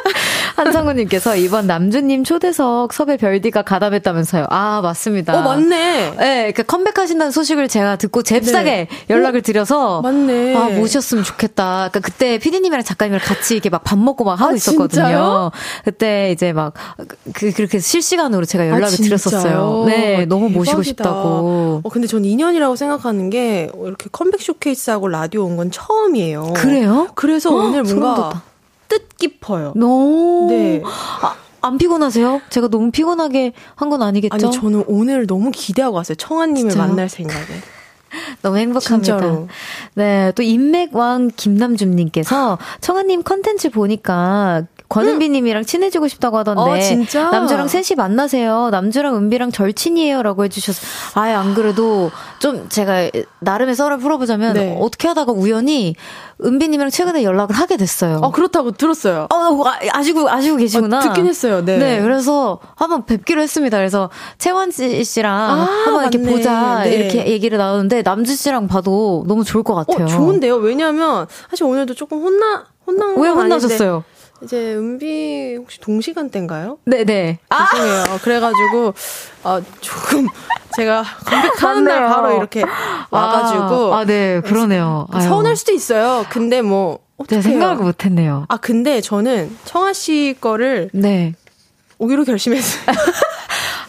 한상우님께서 이번 남주님 초대석 섭외 별디가 가담했다면서요. 맞습니다. 맞네. 네, 컴백하신다는 소식을 제가 듣고 잽싸게 연락을 드려서. 맞네. 모셨으면 좋겠다. 그러니까 그때 피디님이랑 작가님이랑 같이 이렇게 막 밥 먹고 막 하고 있었거든요. 진짜요? 그때 이제 막 그렇게 실시간으로 제가 연락을 드렸었어요. 네, 너무 모시고 싶다고. 근데 전 인연이라고 생각하는 게 이렇게 컴백 쇼케이스하고 라디오 온 건 처음이에요. 그래요? 그래서 오늘 뭔가 뜻깊어요. 네. 안 피곤하세요? 제가 너무 피곤하게 한 건 아니겠죠? 아니, 저는 오늘 너무 기대하고 왔어요. 청아님을 만날 생각에. 너무 행복합니다. 진짜로. 네, 또 인맥왕 김남준님께서 청아님 컨텐츠 보니까 권은비님이랑 친해지고 싶다고 하던데. 진짜? 남주랑 셋이 만나세요. 남주랑 은비랑 절친이에요. 라고 해주셔서. 안 그래도 좀 제가 나름의 썰을 풀어보자면 어떻게 하다가 우연히 은비님이랑 최근에 연락을 하게 됐어요. 그렇다고 들었어요. 아시고 계시구나. 듣긴 했어요. 네. 그래서 한번 뵙기로 했습니다. 그래서 채원지 씨랑 한번 이렇게 보자. 이렇게 얘기를 나누는데 남주 씨랑 봐도 너무 좋을 것 같아요. 좋은데요? 왜냐면 사실 오늘도 조금 혼난 왜 혼나셨어요? 이제 은비 혹시 동시간대인가요? 네네. 죄송해요. 그래가지고 조금 제가 컴백하는 날 바로 이렇게 와가지고 네, 그러네요. 서운할 수도 있어요. 근데 어떡해요. 생각을 못했네요. 근데 저는 청아 씨 거를 오기로 결심했어요.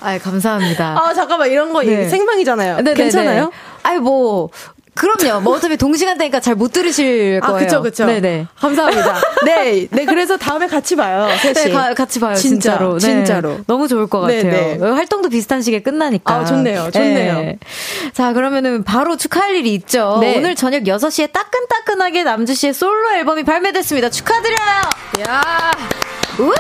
아, 감사합니다. 아, 잠깐만, 이런 거 네. 생방이잖아요. 네네네. 괜찮아요? 아니, 뭐. 그럼요. 뭐 어차피 동시간대니까 잘 못 들으실 거예요. 그쵸. 네네. 감사합니다. 네. 그래서 다음에 같이 봐요. 셋이. 네, 같이 봐요. 진짜로. 네. 진짜로. 너무 좋을 것 같아요. 네네. 활동도 비슷한 시기에 끝나니까. 아, 좋네요. 네. 자, 그러면은 바로 축하할 일이 있죠. 네. 오늘 저녁 6시에 따끈따끈하게 남주 씨의 솔로 앨범이 발매됐습니다. 축하드려요. 야. 우우우.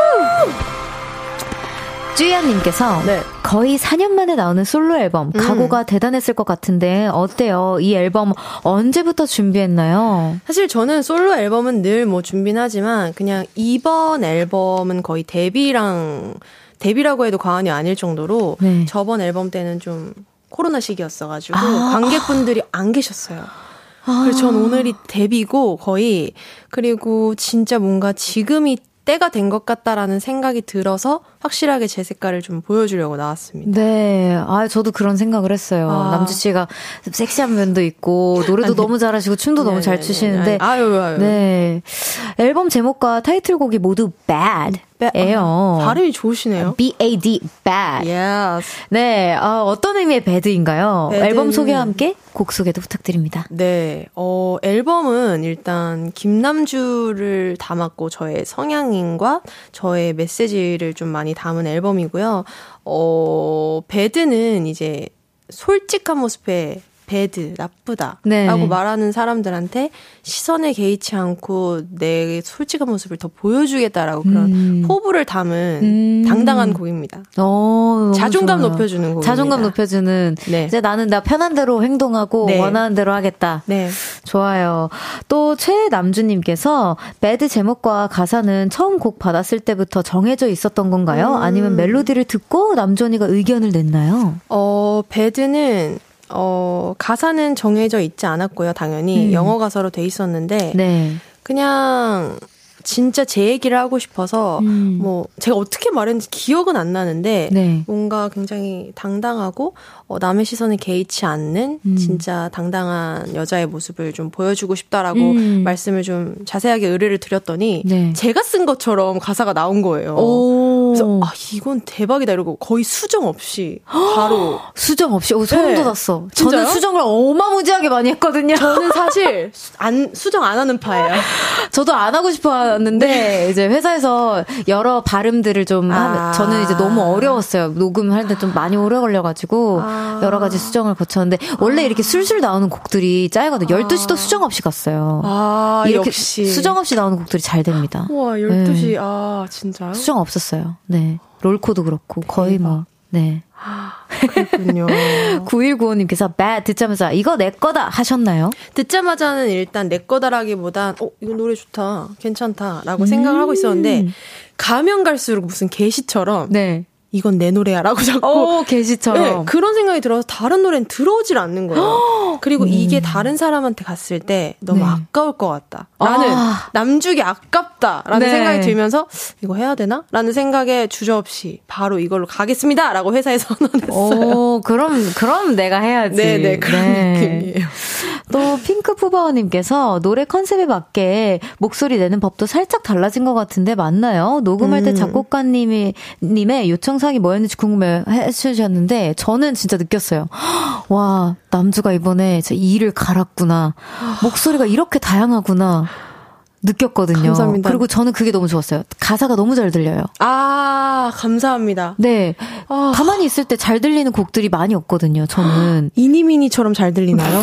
쭈이안님께서 네. 거의 4년 만에 나오는 솔로 앨범 각오가 대단했을 것 같은데 어때요? 이 앨범 언제부터 준비했나요? 사실 저는 솔로 앨범은 늘 뭐 준비는 하지만 그냥 이번 앨범은 거의 데뷔라고 해도 과언이 아닐 정도로 네. 저번 앨범 때는 좀 코로나 시기였어가지고 관객분들이 안 계셨어요. 그래서 전 오늘이 데뷔고 거의 그리고 진짜 뭔가 지금이 때가 된 것 같다라는 생각이 들어서 확실하게 제 색깔을 좀 보여주려고 나왔습니다. 네. 아, 저도 그런 생각을 했어요. 남주 씨가 섹시한 면도 있고, 노래도 너무 잘하시고, 춤도 너무 잘 추시는데. 아유. 네. 앨범 제목과 타이틀곡이 모두 bad. 예요. 발음이 좋으시네요. B-A-D, bad. Yes. 네. 어떤 의미의 bad인가요? 앨범 소개와 함께 곡 소개도 부탁드립니다. 네. 앨범은 일단 김남주를 담았고 저의 성향인과 저의 메시지를 좀 많이 담은 앨범이고요. 배드는 이제 솔직한 모습에 배드, 나쁘다 라고 말하는 사람들한테 시선에 개의치 않고 내 솔직한 모습을 더 보여주겠다라고 그런 포부를 담은 당당한 곡입니다. 자존감 좋아요. 높여주는 곡입니다. 자존감 높여주는 네. 이제 나는 나 편한 대로 행동하고 네. 원하는 대로 하겠다. 네. 좋아요. 또 최남주님께서 배드 제목과 가사는 처음 곡 받았을 때부터 정해져 있었던 건가요? 아니면 멜로디를 듣고 남주 언니가 의견을 냈나요? 배드는 가사는 정해져 있지 않았고요, 당연히. 영어 가사로 돼 있었는데, 네. 그냥, 진짜 제 얘기를 하고 싶어서, 뭐, 제가 어떻게 말했는지 기억은 안 나는데, 네. 뭔가 굉장히 당당하고, 남의 시선에 개의치 않는, 진짜 당당한 여자의 모습을 좀 보여주고 싶다라고 말씀을 좀 자세하게 의뢰를 드렸더니, 네. 제가 쓴 것처럼 가사가 나온 거예요. 그래서, 이건 대박이다 이러고, 거의 수정 없이, 바로. 수정 없이? 소름 네. 돋았어. 저는 수정을 어마무지하게 많이 했거든요. 저는 사실, 수정 안 하는 파예요. 저도 안 하고 싶어 하는데, 네. 이제 회사에서 여러 발음들을 좀 저는 이제 너무 어려웠어요. 녹음할 때 좀 많이 오래 걸려가지고, 여러 가지 수정을 거쳤는데, 원래 이렇게 술술 나오는 곡들이 짧거든요. 12시도 수정 없이 갔어요. 이렇게 역시. 수정 없이 나오는 곡들이 잘 됩니다. 우와, 12시. 네. 진짜요? 수정 없었어요. 네. 롤코도 그렇고, 거의 뭐, 네. 그렇군요. 9195님께서 bad 듣자마자 이거 내 거다 하셨나요? 듣자마자는 일단 내 거다라기보단 이거 노래 좋다, 괜찮다라고 생각을 하고 있었는데 가면 갈수록 무슨 게시처럼 네. 이건 내 노래야라고 자꾸 게시처럼 네, 그런 생각이 들어서 다른 노래는 들어오질 않는 거예요. 그리고 이게 다른 사람한테 갔을 때 너무 네. 아까울 것 같다. 라는 남주기 아깝다라는 네. 생각이 들면서 이거 해야 되나? 라는 생각에 주저없이 바로 이걸로 가겠습니다. 라고 회사에 선언했어요. 그럼 내가 해야지. 네네 그런 느낌이에요. 또 핑크푸바오님께서 노래 컨셉에 맞게 목소리 내는 법도 살짝 달라진 것 같은데 맞나요? 녹음할 때 작곡가님의 요청사항이 뭐였는지 궁금해 해주셨는데 저는 진짜 느꼈어요. 와 남주가 이번에 이를 갈았구나. 목소리가 이렇게 다양하구나. 느꼈거든요. 감사합니다. 그리고 저는 그게 너무 좋았어요. 가사가 너무 잘 들려요. 감사합니다. 네. 가만히 있을 때 잘 들리는 곡들이 많이 없거든요, 저는. 이니미니처럼 잘 들리나요?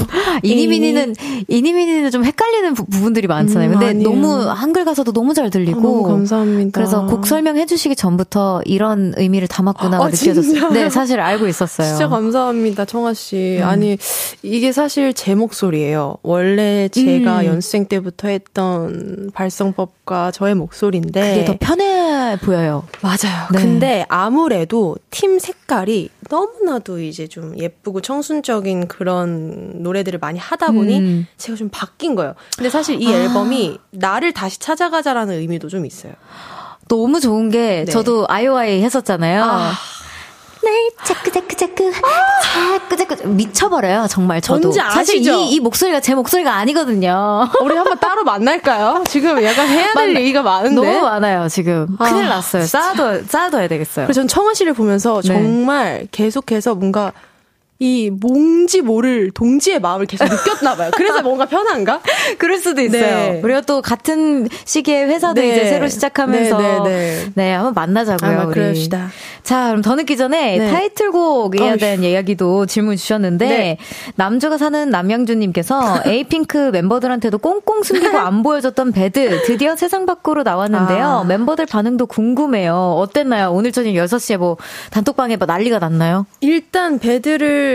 이니미니는 좀 헷갈리는 부분들이 많잖아요. 근데 아니에요. 너무 한글 가사도 너무 잘 들리고. 너무 감사합니다. 그래서 곡 설명해 주시기 전부터 이런 의미를 담았구나가 느껴졌어요. 진짜요? 네, 사실 알고 있었어요. 진짜 감사합니다, 청아 씨. 아니, 이게 사실 제 목소리예요. 원래 제가 연습생 때부터 했던 발성법과 저의 목소리인데 그게 더 편해 보여요. 맞아요. 네. 근데 아무래도 팀 색깔이 너무나도 이제 좀 예쁘고 청순적인 그런 노래들을 많이 하다 보니 제가 좀 바뀐 거예요. 근데 사실 이 앨범이 나를 다시 찾아가자라는 의미도 좀 있어요. 너무 좋은 게 저도 IOI 했었잖아요. 날 자꾸 미쳐버려요, 정말 저도. 뭔지 아시죠? 사실 이 목소리가 제 목소리가 아니거든요. 우리 한번 따로 만날까요? 지금 약간 해야 될 얘기가 많은데. 너무 많아요, 지금. 큰일 났어요. 쌓아둬야 되겠어요. 그래서 전 청아 씨를 보면서 정말 계속해서 뭔가 이 뭔지 모를 동지의 마음을 계속 느꼈나 봐요. 그래서 뭔가 편한가? 그럴 수도 있어요. 네. 우리가 또 같은 시기에 회사도 네. 이제 새로 시작하면서 네, 한번 만나자고요. 우리. 그럽시다. 자, 그럼 더 늦기 전에 타이틀곡 이에 대한 이야기도 질문 주셨는데 남주가 사는 남양주님께서 에이핑크 멤버들한테도 꽁꽁 숨기고 안 보여줬던 배드 드디어 세상 밖으로 나왔는데요. 멤버들 반응도 궁금해요. 어땠나요? 오늘 저녁 6시에 뭐 단톡방에 뭐 난리가 났나요? 일단 배드를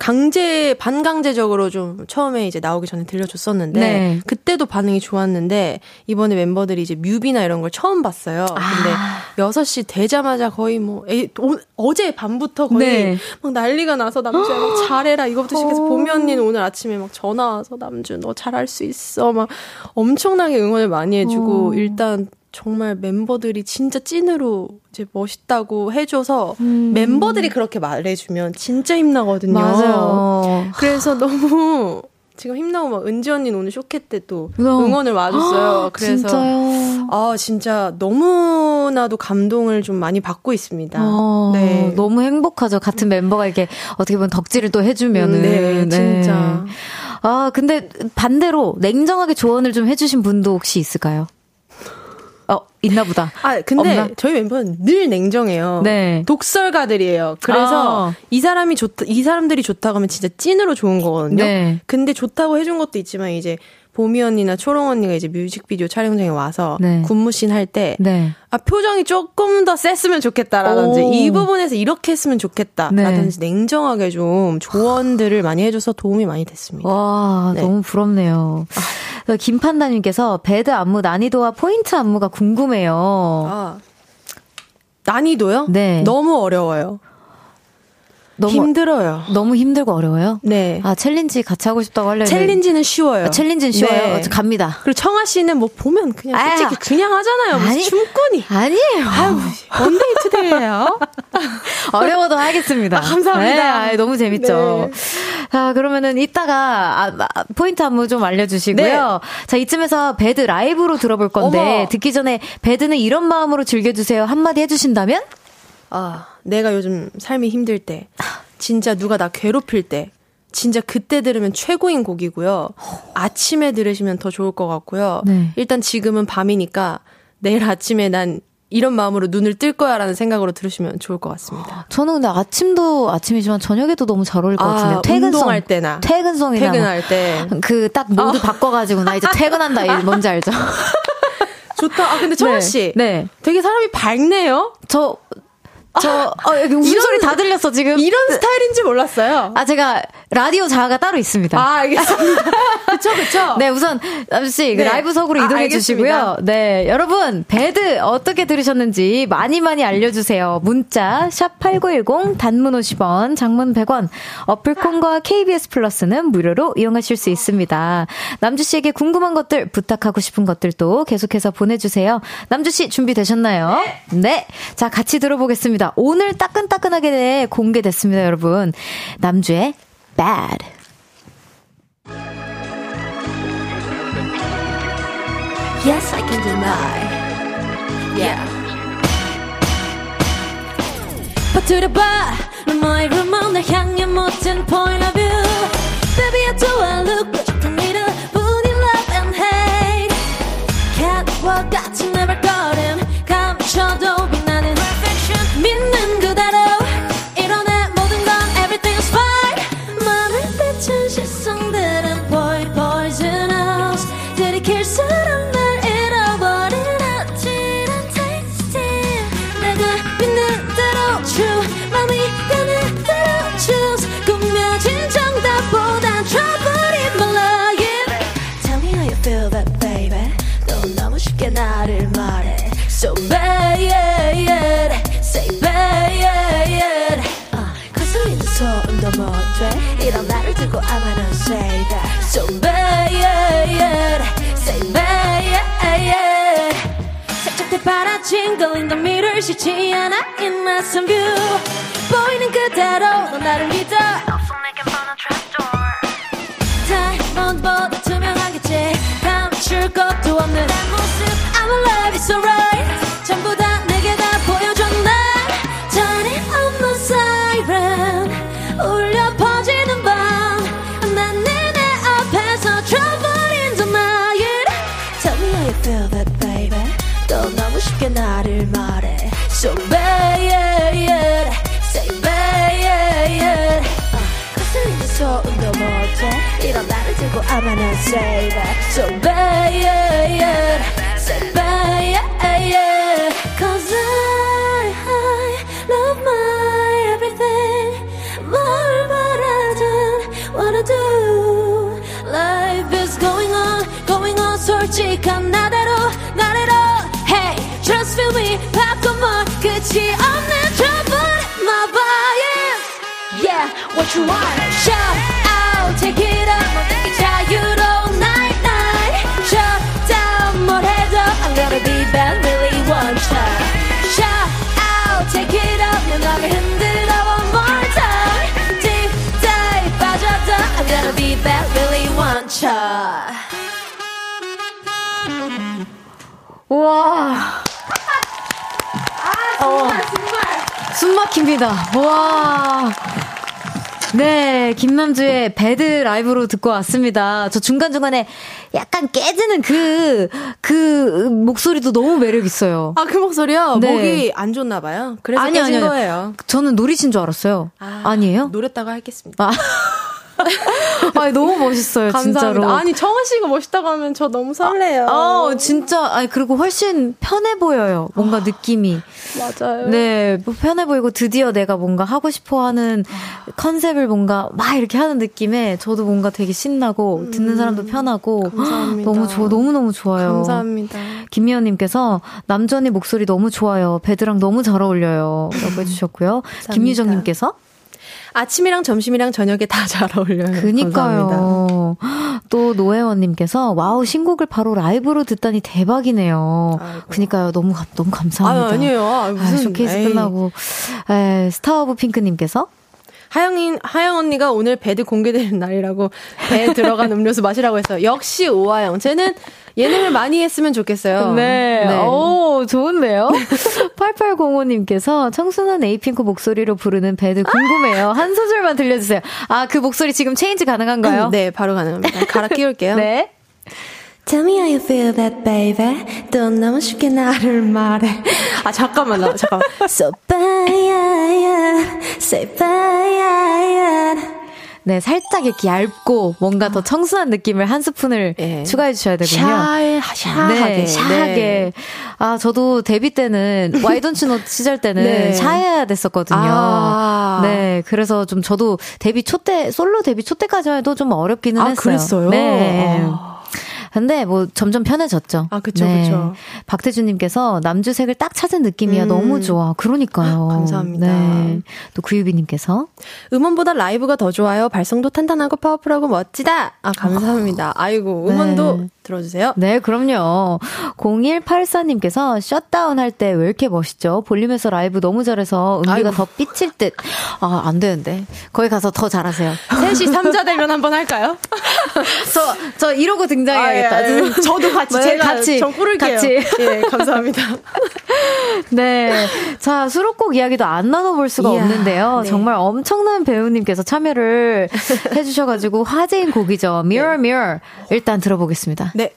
반강제적으로 좀 처음에 이제 나오기 전에 들려줬었는데 그때도 반응이 좋았는데 이번에 멤버들이 이제 뮤비나 이런 걸 처음 봤어요. 근데 6시 되자마자 거의 뭐 어제 밤부터 거의 막 난리가 나서 남주야 막 잘해라 이거부터 시작해서 보미 언니는 오늘 아침에 막 전화 와서 남주 너 잘할 수 있어 막 엄청나게 응원을 많이 해주고 일단 정말 멤버들이 진짜 찐으로 이제 멋있다고 해줘서 멤버들이 그렇게 말해주면 진짜 힘나거든요. 맞아요. 그래서 너무 지금 힘나고 막 은지 언니는 오늘 쇼케 때 또 응원을 와줬어요. 그래서 진짜요? 진짜 너무나도 감동을 좀 많이 받고 있습니다. 네, 너무 행복하죠. 같은 멤버가 이렇게 어떻게 보면 덕질을 또 해주면은. 네, 진짜. 근데 반대로 냉정하게 조언을 좀 해주신 분도 혹시 있을까요? 있나 보다. 근데 없나? 저희 멤버는 늘 냉정해요. 네. 독설가들이에요. 그래서 이 사람들이 좋다고 하면 진짜 찐으로 좋은 거거든요. 네. 근데 좋다고 해준 것도 있지만 이제 보미 언니나 초롱 언니가 이제 뮤직비디오 촬영장에 와서 군무씬 할 때 표정이 조금 더 셌으면 좋겠다라든지 이 부분에서 이렇게 했으면 좋겠다라든지 냉정하게 좀 조언들을 많이 해줘서 도움이 많이 됐습니다. 와, 너무 부럽네요. 김판다님께서 배드 안무 난이도와 포인트 안무가 궁금해요. 난이도요? 네. 너무 어려워요. 힘들어요. 너무 힘들고 어려워요? 네. 챌린지 같이 하고 싶다고 하려면. 챌린지는 쉬워요. 챌린지는 쉬워요. 갑니다. 그리고 청아 씨는 뭐 보면 그냥 솔직히 그냥 하잖아요. 무슨 춤꾼이. 아니에요. 원데이 투데이예요. 어려워도 하겠습니다. 감사합니다. 네, 너무 재밌죠. 자, 그러면은 이따가 포인트 안무 좀 알려주시고요. 자, 이쯤에서 배드 라이브로 들어볼 건데 듣기 전에 배드는 이런 마음으로 즐겨주세요. 한마디 해주신다면? 내가 요즘 삶이 힘들 때, 진짜 누가 나 괴롭힐 때, 진짜 그때 들으면 최고인 곡이고요. 아침에 들으시면 더 좋을 것 같고요. 일단 지금은 밤이니까 내일 아침에 난 이런 마음으로 눈을 뜰 거야라는 생각으로 들으시면 좋을 것 같습니다. 저는 근데 아침도 아침이지만 저녁에도 너무 잘 어울릴 것 같은데. 운동할 때나. 퇴근성이나. 퇴근할 때. 딱 모두 바꿔가지고 나 이제 퇴근한다. 뭔지 알죠? 좋다. 근데 청아 씨. 되게 사람이 밝네요? 여기 웃음소리 다 들렸어, 지금. 이런 스타일인지 몰랐어요. 제가 라디오 자아가 따로 있습니다. 알겠습니다. 그쵸. 네, 우선, 남주씨, 라이브석으로 이동해 주시고요. 네, 여러분, 배드 어떻게 들으셨는지 많이 알려주세요. 문자, 샵8910, 단문 50원, 장문 100원, 어플콘과 KBS 플러스는 무료로 이용하실 수 있습니다. 남주씨에게 궁금한 것들, 부탁하고 싶은 것들도 계속해서 보내주세요. 남주씨, 준비되셨나요? 네. 자, 같이 들어보겠습니다. 오늘 따끈따끈하게 공개됐습니다, 여러분. 남주의 Bad. Yes, I can deny. Yeah. 버텨봐, 너의 rumor 날 향해 모든 point of view. Baby, I do I look 부족한 이름 분이 love and hate. Catwalk 같은 내 발걸음 감춰도 빛나는 perfection. 믿는 그대로 이뤄내 모든 건 everything is fine. 맘을 비춘 시선들은 poisonous. 들이킬수록 날 잃어버린 아찔한 taste. 내가 믿는 대로 true. 맘이 가는 대로 choose. 꾸며진 정답보단 trouble in my life. Tell me how you feel that baby. 넌 너무 쉽게 나를 말해. So bad, say bad. 거슬리는 소음도 못돼. 이런 나를 두고 I'm gonna say that. So bad, say bad. 살짝 대바라진 걸린다 미를 싫지 않아 in my view. 보이는 그대로 넌 나를 믿어. wanna say that so bad, so bad, cause I love my everything. 뭘 바라든 what I do. Life is going on 솔직한 나대로 Hey, just feel me 바꿔볼 끝이 없는 trouble in my body. Yeah, what you want? Shout out, take it up. 자유로운 night night. Shut down, 뭘 해도 I'm gonna be bad really one time. Shout out, take it up. 내 맘을 흔들어 one more time. Deep dive 빠져도 I'm gonna be bad really one time. 우와. 정말. 숨 막힙니다. 와. 네, 김남주의 배드 라이브로 듣고 왔습니다. 저 중간중간에 약간 깨지는 그 목소리도 너무 매력있어요. 아, 그 목소리요? 네. 목이 안 좋나 봐요. 그래서 깨진 거예요. 저는 노리신 줄 알았어요. 아니에요? 노렸다가 하겠습니다. 아니, 너무 멋있어요, 감사합니다. 진짜로. 아니, 정은 씨가 멋있다고 하면 저 너무 설레요. 진짜. 아니, 그리고 훨씬 편해 보여요. 뭔가 느낌이. 맞아요. 네, 뭐 편해 보이고 드디어 내가 뭔가 하고 싶어 하는 컨셉을 뭔가 막 이렇게 하는 느낌에 저도 뭔가 되게 신나고 듣는 사람도 편하고. 감사합니다. 너무너무 좋아요. 감사합니다. 김미연님께서 남주 언니 목소리 너무 좋아요. 배드랑 너무 잘 어울려요. 라고 해주셨고요. 김유정님께서 아침이랑 점심이랑 저녁에 다 잘 어울려요. 그니까요. 또 노혜원님께서 와우 신곡을 바로 라이브로 듣다니 대박이네요. 아이고. 그니까요. 너무 감사합니다. 아니에요. 무슨 쇼케이스 끝나고. 스타 오브 핑크님께서 하영 언니가 오늘 배드 공개되는 날이라고 배에 들어간 음료수 마시라고 했어요. 역시 오하영. 쟤는 예능을 많이 했으면 좋겠어요. 네. 오, 좋은데요? 8805님께서 청순한 에이핑크 목소리로 부르는 배드 궁금해요. 한 소절만 들려주세요. 아, 그 목소리 지금 체인지 가능한가요? 네, 바로 가능합니다. 갈아 끼울게요. 네. Tell me how you feel that, baby. 또 너무 쉽게 나를 말해. 아, 잠깐만. So bad, say bad. 네, 살짝 이렇게 얇고 뭔가 더 청순한 느낌을 한 스푼을 추가해 주셔야 되군요. 샤하게. 네. 아, 저도 데뷔 때는 Why Don't You Know 시절 때는 샤해야 됐었거든요. 네, 그래서 좀 저도 솔로 데뷔 초 때까지만 해도 좀 어렵기는 했어요. 그랬어요? 네. 근데 뭐 점점 편해졌죠. 아, 그쵸. 박태준님께서 남주색을 딱 찾은 느낌이야. 너무 좋아. 그러니까요. 감사합니다. 네. 또 구유비님께서 음원보다 라이브가 더 좋아요. 발성도 탄탄하고 파워풀하고 멋지다. 아, 감사합니다. 아이고, 음원도 들어주세요. 네, 그럼요. 0184님께서 셧다운 할 때 왜 이렇게 멋있죠? 볼륨에서 라이브 너무 잘해서 은비가 더 삐칠 듯. 아, 안 되는데. 거기 가서 더 잘하세요. 셋이 3자 대면 한번 할까요? 저 이러고 등장해야겠다. 저도 같이. 제가 전 꾸를게요. 예, 감사합니다. 네. 자, 수록곡 이야기도 안 나눠볼 수가 없는데요. 네. 정말 엄청난 배우님께서 참여를 해주셔가지고 화제인 곡이죠. Mirror, Mirror. 일단 들어보겠습니다. 네.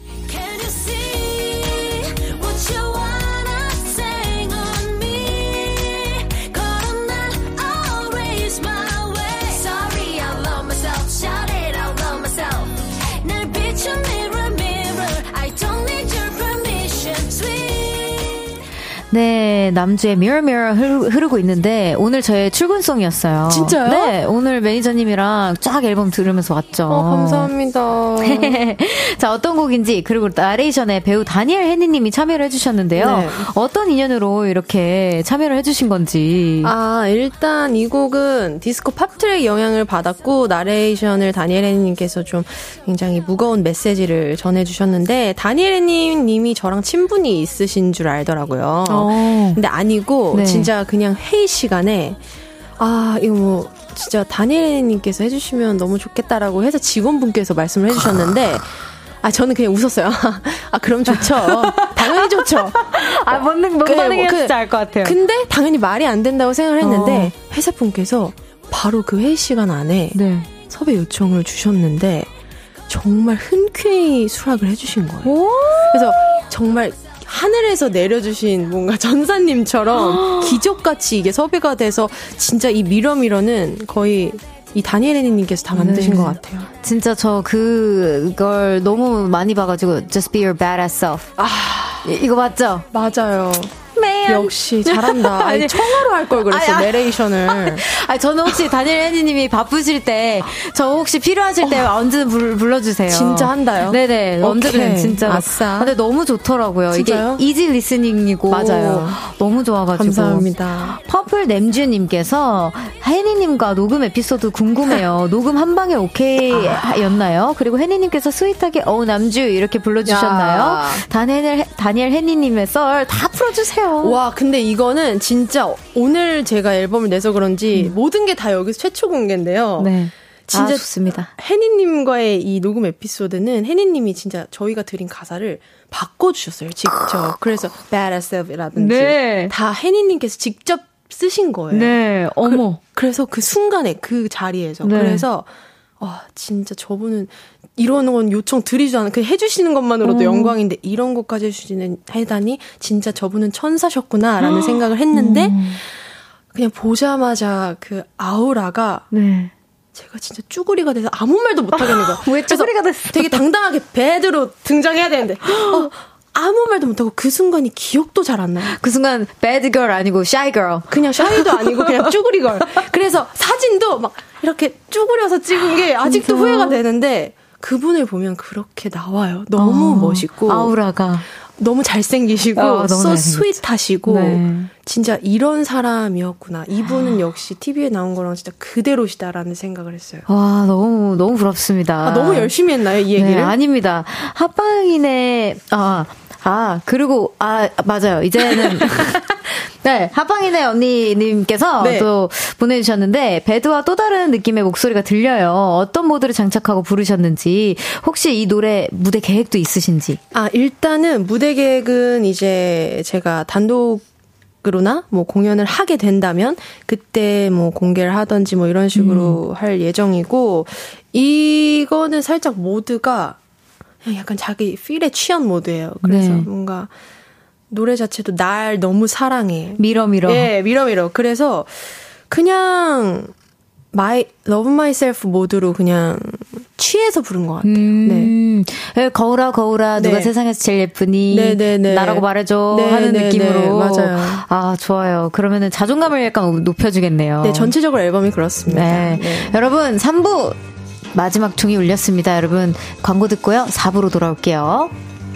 네, 남주의 Mirror Mirror 흐르고 있는데 오늘 저의 출근송이었어요. 진짜요? 네, 오늘 매니저님이랑 쫙 앨범 들으면서 왔죠. 감사합니다. 자, 어떤 곡인지 그리고 나레이션에 배우 다니엘 헤니님이 참여를 해주셨는데요. 네. 어떤 인연으로 이렇게 참여를 해주신 건지. 아, 일단 이 곡은 디스코 팝트랙 영향을 받았고 나레이션을 다니엘 헤니님께서 좀 굉장히 무거운 메시지를 전해주셨는데 다니엘 헤니님이 저랑 친분이 있으신 줄 알더라고요. 근데 아니고 네. 진짜 그냥 회의 시간에 이거 뭐 진짜 다니엘님께서 해주시면 너무 좋겠다라고 해서 직원분께서 말씀을 해주셨는데 저는 그냥 웃었어요. 그럼 좋죠. 당연히 좋죠. 뭔 반응이었을지 알 것 같아요. 근데 당연히 말이 안 된다고 생각을 했는데 회사분께서 바로 그 회의 시간 안에 섭외 요청을 주셨는데 정말 흔쾌히 수락을 해주신 거예요. 그래서 정말 하늘에서 내려주신 뭔가 전사님처럼 기적같이 이게 섭외가 돼서 진짜 이 미러미러는 거의 이 다니엘 애니님께서 다 만드신 것 같아요. 진짜 저 그걸 너무 많이 봐가지고 Just be your badass self. 이거 맞죠? 맞아요. 역시 잘한다. 아니, 청어로 할 걸 그랬어, 내레이션을. 저는 혹시 다니엘 애니님이 바쁘실 때, 저 혹시 필요하실 때 언제든 불러주세요. 진짜 한다요? 네네. 언제든 진짜. 아싸. 근데 너무 좋더라고요. 진짜요? 이게 이지 리스닝이고. 맞아요. 너무 좋아가지고. 감사합니다. 퍼플 냄주님께서 혜니님과 녹음 에피소드 궁금해요. 녹음 한 방에 오케이 였나요? 그리고 혜니님께서 스윗하게 남주 이렇게 불러주셨나요? 다니엘 혜니님의 썰 다 풀어주세요. 와, 근데 이거는 진짜 오늘 제가 앨범을 내서 그런지 모든 게 다 여기서 최초 공개인데요. 네. 진짜 좋습니다. 혜니님과의 이 녹음 에피소드는 혜니님이 진짜 저희가 드린 가사를 바꿔주셨어요, 직접. 그래서 Badass Self이라든지 네. 다 혜니님께서 직접 쓰신 거예요. 네, 어머. 그래서 그 순간에 그 자리에서 네. 그래서 진짜 저분은 이런 건 요청 드리지 않아. 그냥 해주시는 것만으로도 영광인데 이런 것까지 해주시는 해다니 진짜 저분은 천사셨구나라는 생각을 했는데 그냥 보자마자 그 아우라가 네. 제가 진짜 쭈구리가 돼서 아무 말도 못하겠는 거야. 왜 쭈구리가 됐어? 되게 당당하게 배드로 등장해야 되는데 아무 말도 못하고 그 순간이 기억도 잘 안 나요. 그 순간 bad girl 아니고 shy girl. 그냥 샤이도 아니고 그냥 쭈구리 걸. 그래서 사진도 막 이렇게 쭈구려서 찍은 게 아직도 진짜요? 후회가 되는데 그분을 보면 그렇게 나와요. 너무 멋있고 아우라가 너무 잘생기시고 너무 so 잘생겼죠. 스윗하시고 네. 진짜 이런 사람이었구나. 이분은 역시 TV에 나온 거랑 진짜 그대로시다라는 생각을 했어요. 와, 너무 부럽습니다. 너무 열심히 했나요, 이 얘기를? 네, 아닙니다. 합방인의 그리고 맞아요. 이제는 네, 합방인의 언니님께서 네. 또 보내주셨는데 배드와 또 다른 느낌의 목소리가 들려요. 어떤 모드를 장착하고 부르셨는지 혹시 이 노래 무대 계획도 있으신지? 일단은 무대 계획은 이제 제가 단독으로나 뭐 공연을 하게 된다면 그때 뭐 공개를 하던지 뭐 이런 식으로 할 예정이고 이거는 살짝 모드가 약간 자기 필에 취한 모드예요. 그래서 네. 뭔가 노래 자체도 날 너무 사랑해. 미러. 예, 미러. 그래서 그냥 Love Myself 모드로 그냥 취해서 부른 것 같아요. 네. 거울아 누가 네. 세상에서 제일 예쁘니 네네네. 나라고 말해줘 네, 하는 네, 느낌으로. 네, 맞아요. 좋아요. 그러면은 자존감을 약간 높여주겠네요. 네, 전체적으로 앨범이 그렇습니다. 네. 네. 여러분 3부 마지막 종이 울렸습니다. 여러분 광고 듣고요. 4부로 돌아올게요.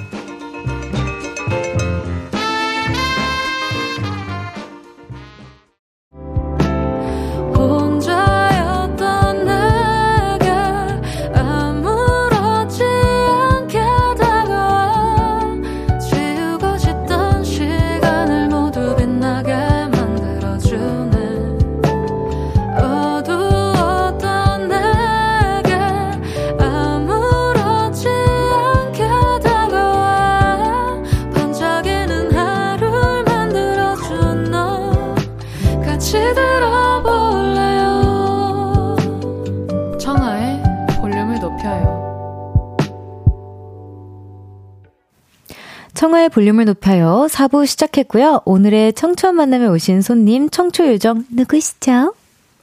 청하의 볼륨을 높여요. 4부 시작했고요. 오늘의 청초한 만남에 오신 손님 청초요정 누구시죠?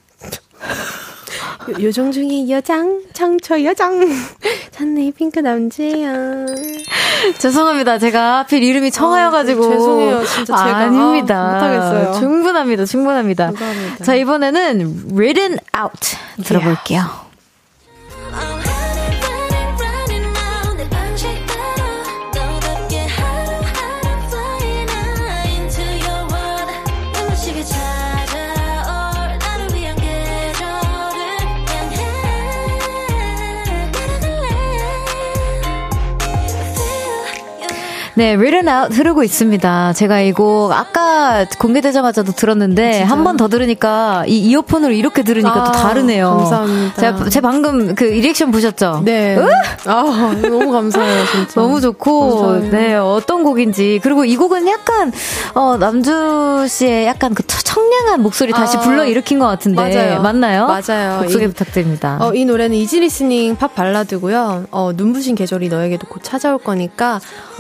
요정 중에 여장, 청초요정 찬네 핑크 남주예요. 죄송합니다. 제가 하필 이름이 청하여가지고 죄송해요. 진짜 제가 아닙니다. 못하겠어요. 충분합니다. 감사합니다. 자, 이번에는 Written Out 들어볼게요. 네, Written Out 흐르고 있습니다. 제가 이 곡 아까 공개되자마자도 들었는데 한 번 더 들으니까 이 이어폰으로 이렇게 들으니까 또 다르네요. 감사합니다. 제가 방금 그 리액션 보셨죠? 네. 너무 감사해요, 진짜. 너무 좋고, 감사해요. 네, 어떤 곡인지. 그리고 이 곡은 약간, 남주 씨의 약간 그 청량한 목소리 다시 불러일으킨 것 같은데. 맞아요. 맞나요? 맞아요. 곡 소개 부탁드립니다. 이 노래는 이지 리스닝 팝 발라드고요. 눈부신 계절이 너에게도 곧 찾아올 거니까,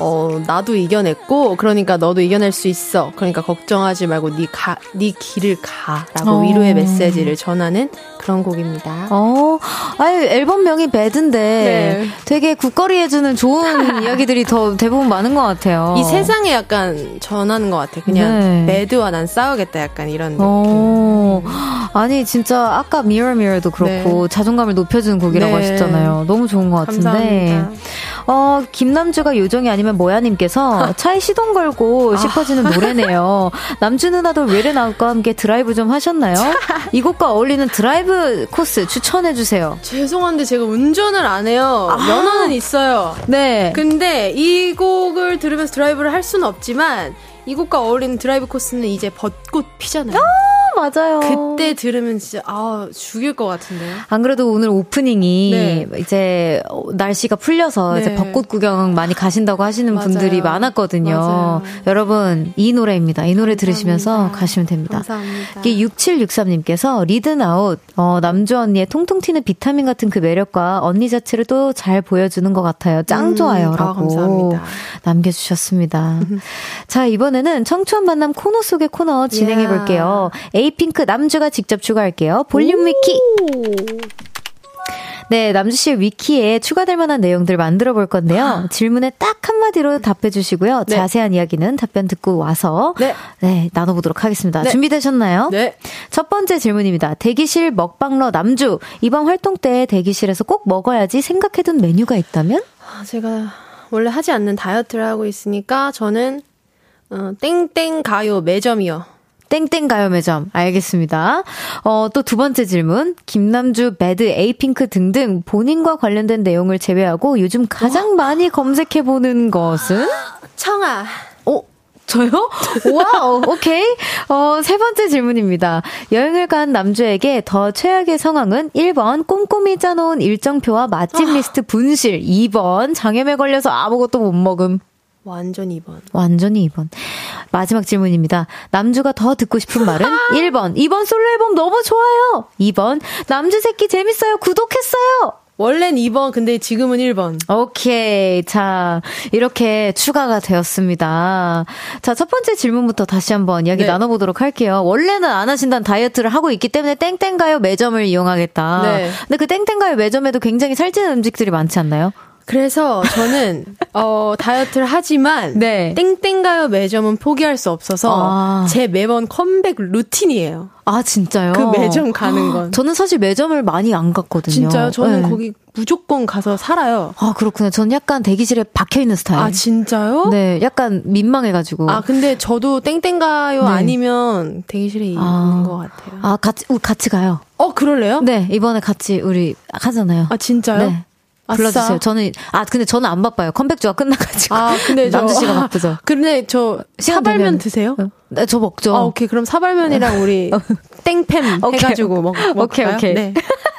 나도 이겨냈고 그러니까 너도 이겨낼 수 있어. 그러니까 걱정하지 말고 네 길을 가라고 위로의 메시지를 전하는 그런 곡입니다. 아유 앨범명이 배드인데 네. 되게 국거리 해주는 좋은 이야기들이 더 대부분 많은 것 같아요. 이 세상에 약간 전하는 것 같아. 그냥 네. 배드와 난 싸우겠다 약간 이런 느낌. 아니 진짜 아까 Mirror Mirror도 그렇고 네. 자존감을 높여주는 곡이라고 네. 하셨잖아요. 너무 좋은 것 같은데. 감사합니다. 김남주가 요정이 아니면 뭐야님께서 차에 시동 걸고 싶어지는 노래네요. 남주 누나도 외래나웃과 함께 드라이브 좀 하셨나요? 이 곡과 어울리는 드라이브 코스 추천해주세요. 죄송한데 제가 운전을 안 해요. 면허는 있어요. 네. 근데 이 곡을 들으면서 드라이브를 할 수는 없지만 이 곡과 어울리는 드라이브 코스는 이제 벚꽃 피잖아요. 맞아요. 그때 들으면 진짜 죽일 것 같은데요. 안 그래도 오늘 오프닝이 네. 이제 날씨가 풀려서 네. 이제 벚꽃 구경 많이 가신다고 하시는 맞아요. 분들이 많았거든요. 맞아요. 여러분 이 노래입니다. 이 노래 감사합니다. 들으시면서 가시면 됩니다. 감사합니다. 이게 6763님께서 리드나웃 남주 언니의 통통 튀는 비타민 같은 그 매력과 언니 자체를 또 잘 보여주는 것 같아요. 짱 좋아요. 라고 감사합니다. 남겨주셨습니다. 자 이번에는 청초한 만남 코너 속의 코너 진행해볼게요. 에이핑크 남주가 직접 추가할게요. 볼륨 위키. 네, 남주씨의 위키에 추가될 만한 내용들 만들어 볼 건데요. 질문에 딱 한마디로 답해 주시고요. 네. 자세한 이야기는 답변 듣고 와서 네, 나눠보도록 하겠습니다. 네. 준비되셨나요? 네. 첫 번째 질문입니다. 대기실 먹방러 남주. 이번 활동 때 대기실에서 꼭 먹어야지 생각해둔 메뉴가 있다면? 제가 원래 하지 않는 다이어트를 하고 있으니까 저는 땡땡 가요 매점이요. 땡땡 가요 매점. 알겠습니다. 또 두 번째 질문. 김남주, 배드, 에이핑크 등등 본인과 관련된 내용을 제외하고 요즘 가장 많이 검색해보는 것은? 청아. 저요? 와우, 오케이. 세 번째 질문입니다. 여행을 간 남주에게 더 최악의 상황은 1번 꼼꼼히 짜놓은 일정표와 맛집 리스트 분실, 2번 장염에 걸려서 아무것도 못 먹음. 완전히 2번. 완전히 2번. 마지막 질문입니다. 남주가 더 듣고 싶은 말은 1번. 2번 솔로 앨범 너무 좋아요. 2번. 남주 새끼 재밌어요. 구독했어요. 원래는 2번, 근데 지금은 1번. 오케이. 자, 이렇게 추가가 되었습니다. 자, 첫 번째 질문부터 다시 한번 이야기 나눠보도록 할게요. 원래는 안 하신다는 다이어트를 하고 있기 때문에 땡땡가요 매점을 이용하겠다. 네. 근데 그 땡땡가요 매점에도 굉장히 살찌는 음식들이 많지 않나요? 그래서 저는 다이어트를 하지만 땡땡가요 매점은 포기할 수 없어서 제 매번 컴백 루틴이에요. 아 진짜요? 그 매점 가는 건. 저는 사실 매점을 많이 안 갔거든요. 진짜요? 저는 거기 무조건 가서 살아요. 아 그렇구나. 저는 약간 대기실에 박혀있는 스타일. 아 진짜요? 네, 약간 민망해가지고. 아 근데 저도 땡땡가요 아니면 대기실에 있는 것 같아요. 아 같이 가요. 그럴래요? 네, 이번에 같이 우리 하잖아요. 아 진짜요? 네. 불러주세요. 저는 근데 저는 안 바빠요. 컴백주가 끝나가지고. 근데 남주 씨가 바쁘죠. 근데 저 사발면 드세요? 네, 저 먹죠. 오케이. 그럼 사발면이랑 우리 땡팸 해가지고 먹을까요? 오케이. 네.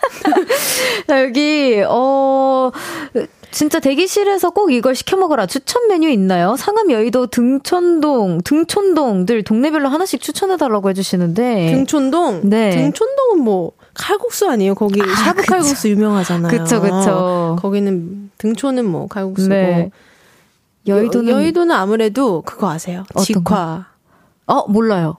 여기 진짜 대기실에서 꼭 이걸 시켜 먹어라. 추천 메뉴 있나요? 상암, 여의도, 등촌동들 동네별로 하나씩 추천해달라고 해주시는데. 등촌동? 네. 등촌동은 뭐 칼국수 아니에요? 거기 샤브 칼국수 유명하잖아요. 그쵸. 거기는 등촌은 뭐 칼국수고. 네. 여의도는 아무래도 그거 아세요? 직화. 몰라요.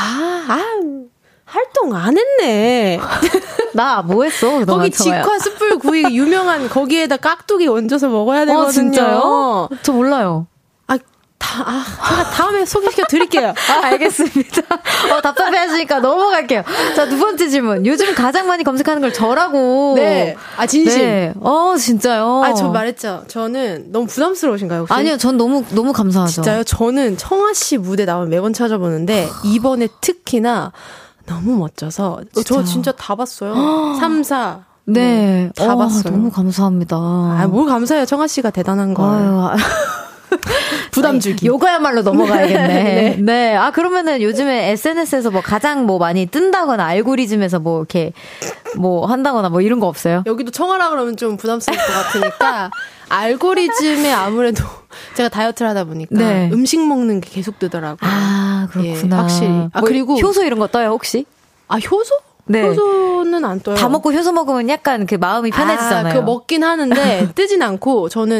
활동 안 했네. 나 뭐 했어? 거기 직화 숯불 구이 유명한 거기에다 깍두기 얹어서 먹어야 되거든요. 진짜요? 저 몰라요. 제가 다음에 소개시켜 드릴게요. 알겠습니다. 답답해 하시니까 넘어갈게요. 자, 두 번째 질문. 요즘 가장 많이 검색하는 걸 저라고. 네. 진심. 네. 진짜요? 저 말했죠. 저는 너무 부담스러우신가요, 혹시? 아니요, 전 너무 감사하죠. 진짜요? 저는 청아 씨 무대 나오면 매번 찾아보는데, 이번에 특히나 너무 멋져서. 저 진짜 다 봤어요. 3, 4. 네. 다 봤어요. 너무 감사합니다. 뭘 감사해요. 청아 씨가 대단한 거예요. 부담 주기. 요거야말로 넘어가야겠네. 네. 그러면은 요즘에 SNS에서 가장 많이 뜬다거나 알고리즘에서 이렇게 한다거나 이런 거 없어요? 여기도 청하라 그러면 좀 부담스러울 것 같으니까 알고리즘에 아무래도 제가 다이어트를 하다 보니까 음식 먹는 게 계속 뜨더라고요. 그렇구나. 확실히. 그리고 효소 이런 거 떠요, 혹시? 효소? 네. 효소는 안 떠요. 다 먹고 효소 먹으면 약간 그 마음이 편해지잖아요. 그거 먹긴 하는데 뜨진 않고 저는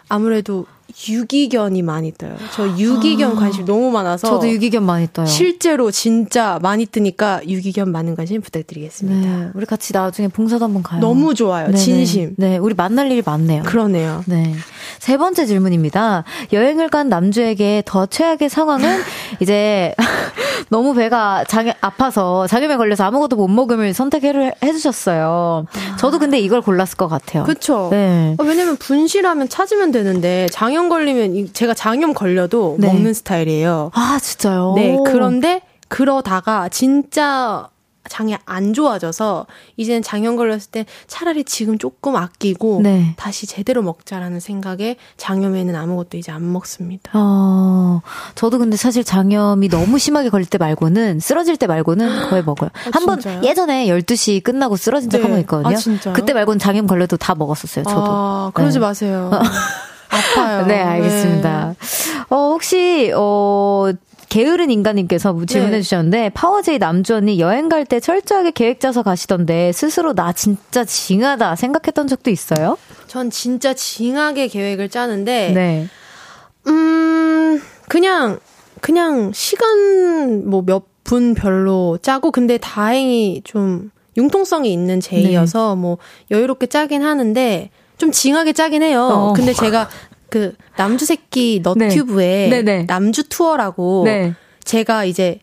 아무래도 유기견이 많이 떠요. 저 유기견 관심 너무 많아서. 저도 유기견 많이 떠요. 실제로 진짜 많이 뜨니까 유기견 많은 관심 부탁드리겠습니다. 네, 우리 같이 나중에 봉사도 한번 가요. 너무 좋아요. 네네. 진심. 네, 우리 만날 일이 많네요. 그러네요. 네. 세 번째 질문입니다. 여행을 간 남주에게 더 최악의 상황은 이제 너무 배가 아파서 장염에 걸려서 아무것도 못 먹음을 선택해주셨어요. 저도 근데 이걸 골랐을 것 같아요. 그렇죠. 네. 왜냐면 분실하면 찾으면 되는데 장염 걸리면 제가 장염 걸려도 네. 먹는 스타일이에요. 아 진짜요? 네. 그런데 그러다가 진짜 장이 안 좋아져서 이제는 장염 걸렸을 때 차라리 지금 조금 아끼고 네. 다시 제대로 먹자라는 생각에 장염에는 아무것도 이제 안 먹습니다. 저도 근데 사실 장염이 너무 심하게 걸릴 때 말고는 쓰러질 때 말고는 거의 먹어요. 한번 예전에 12시 끝나고 쓰러진 적 한 번 있거든요. 아, 진짜요? 그때 말고는 장염 걸려도 다 먹었었어요. 저도. 그러지 네. 마세요. 아파요. 네, 알겠습니다. 네. 혹시 게으른 인간님께서 질문해 주셨는데 파워제이 남주 언니 여행 갈 때 철저하게 계획 짜서 가시던데 스스로 나 진짜 징하다 생각했던 적도 있어요? 전 진짜 징하게 계획을 짜는데 네. 그냥 시간 뭐 몇 분 별로 짜고 근데 다행히 좀 융통성이 있는 제이여서 뭐 여유롭게 짜긴 하는데 좀 징하게 짜긴 해요. 근데 제가 그 남주새끼 너튜브에 네. 남주 투어라고 네. 제가 이제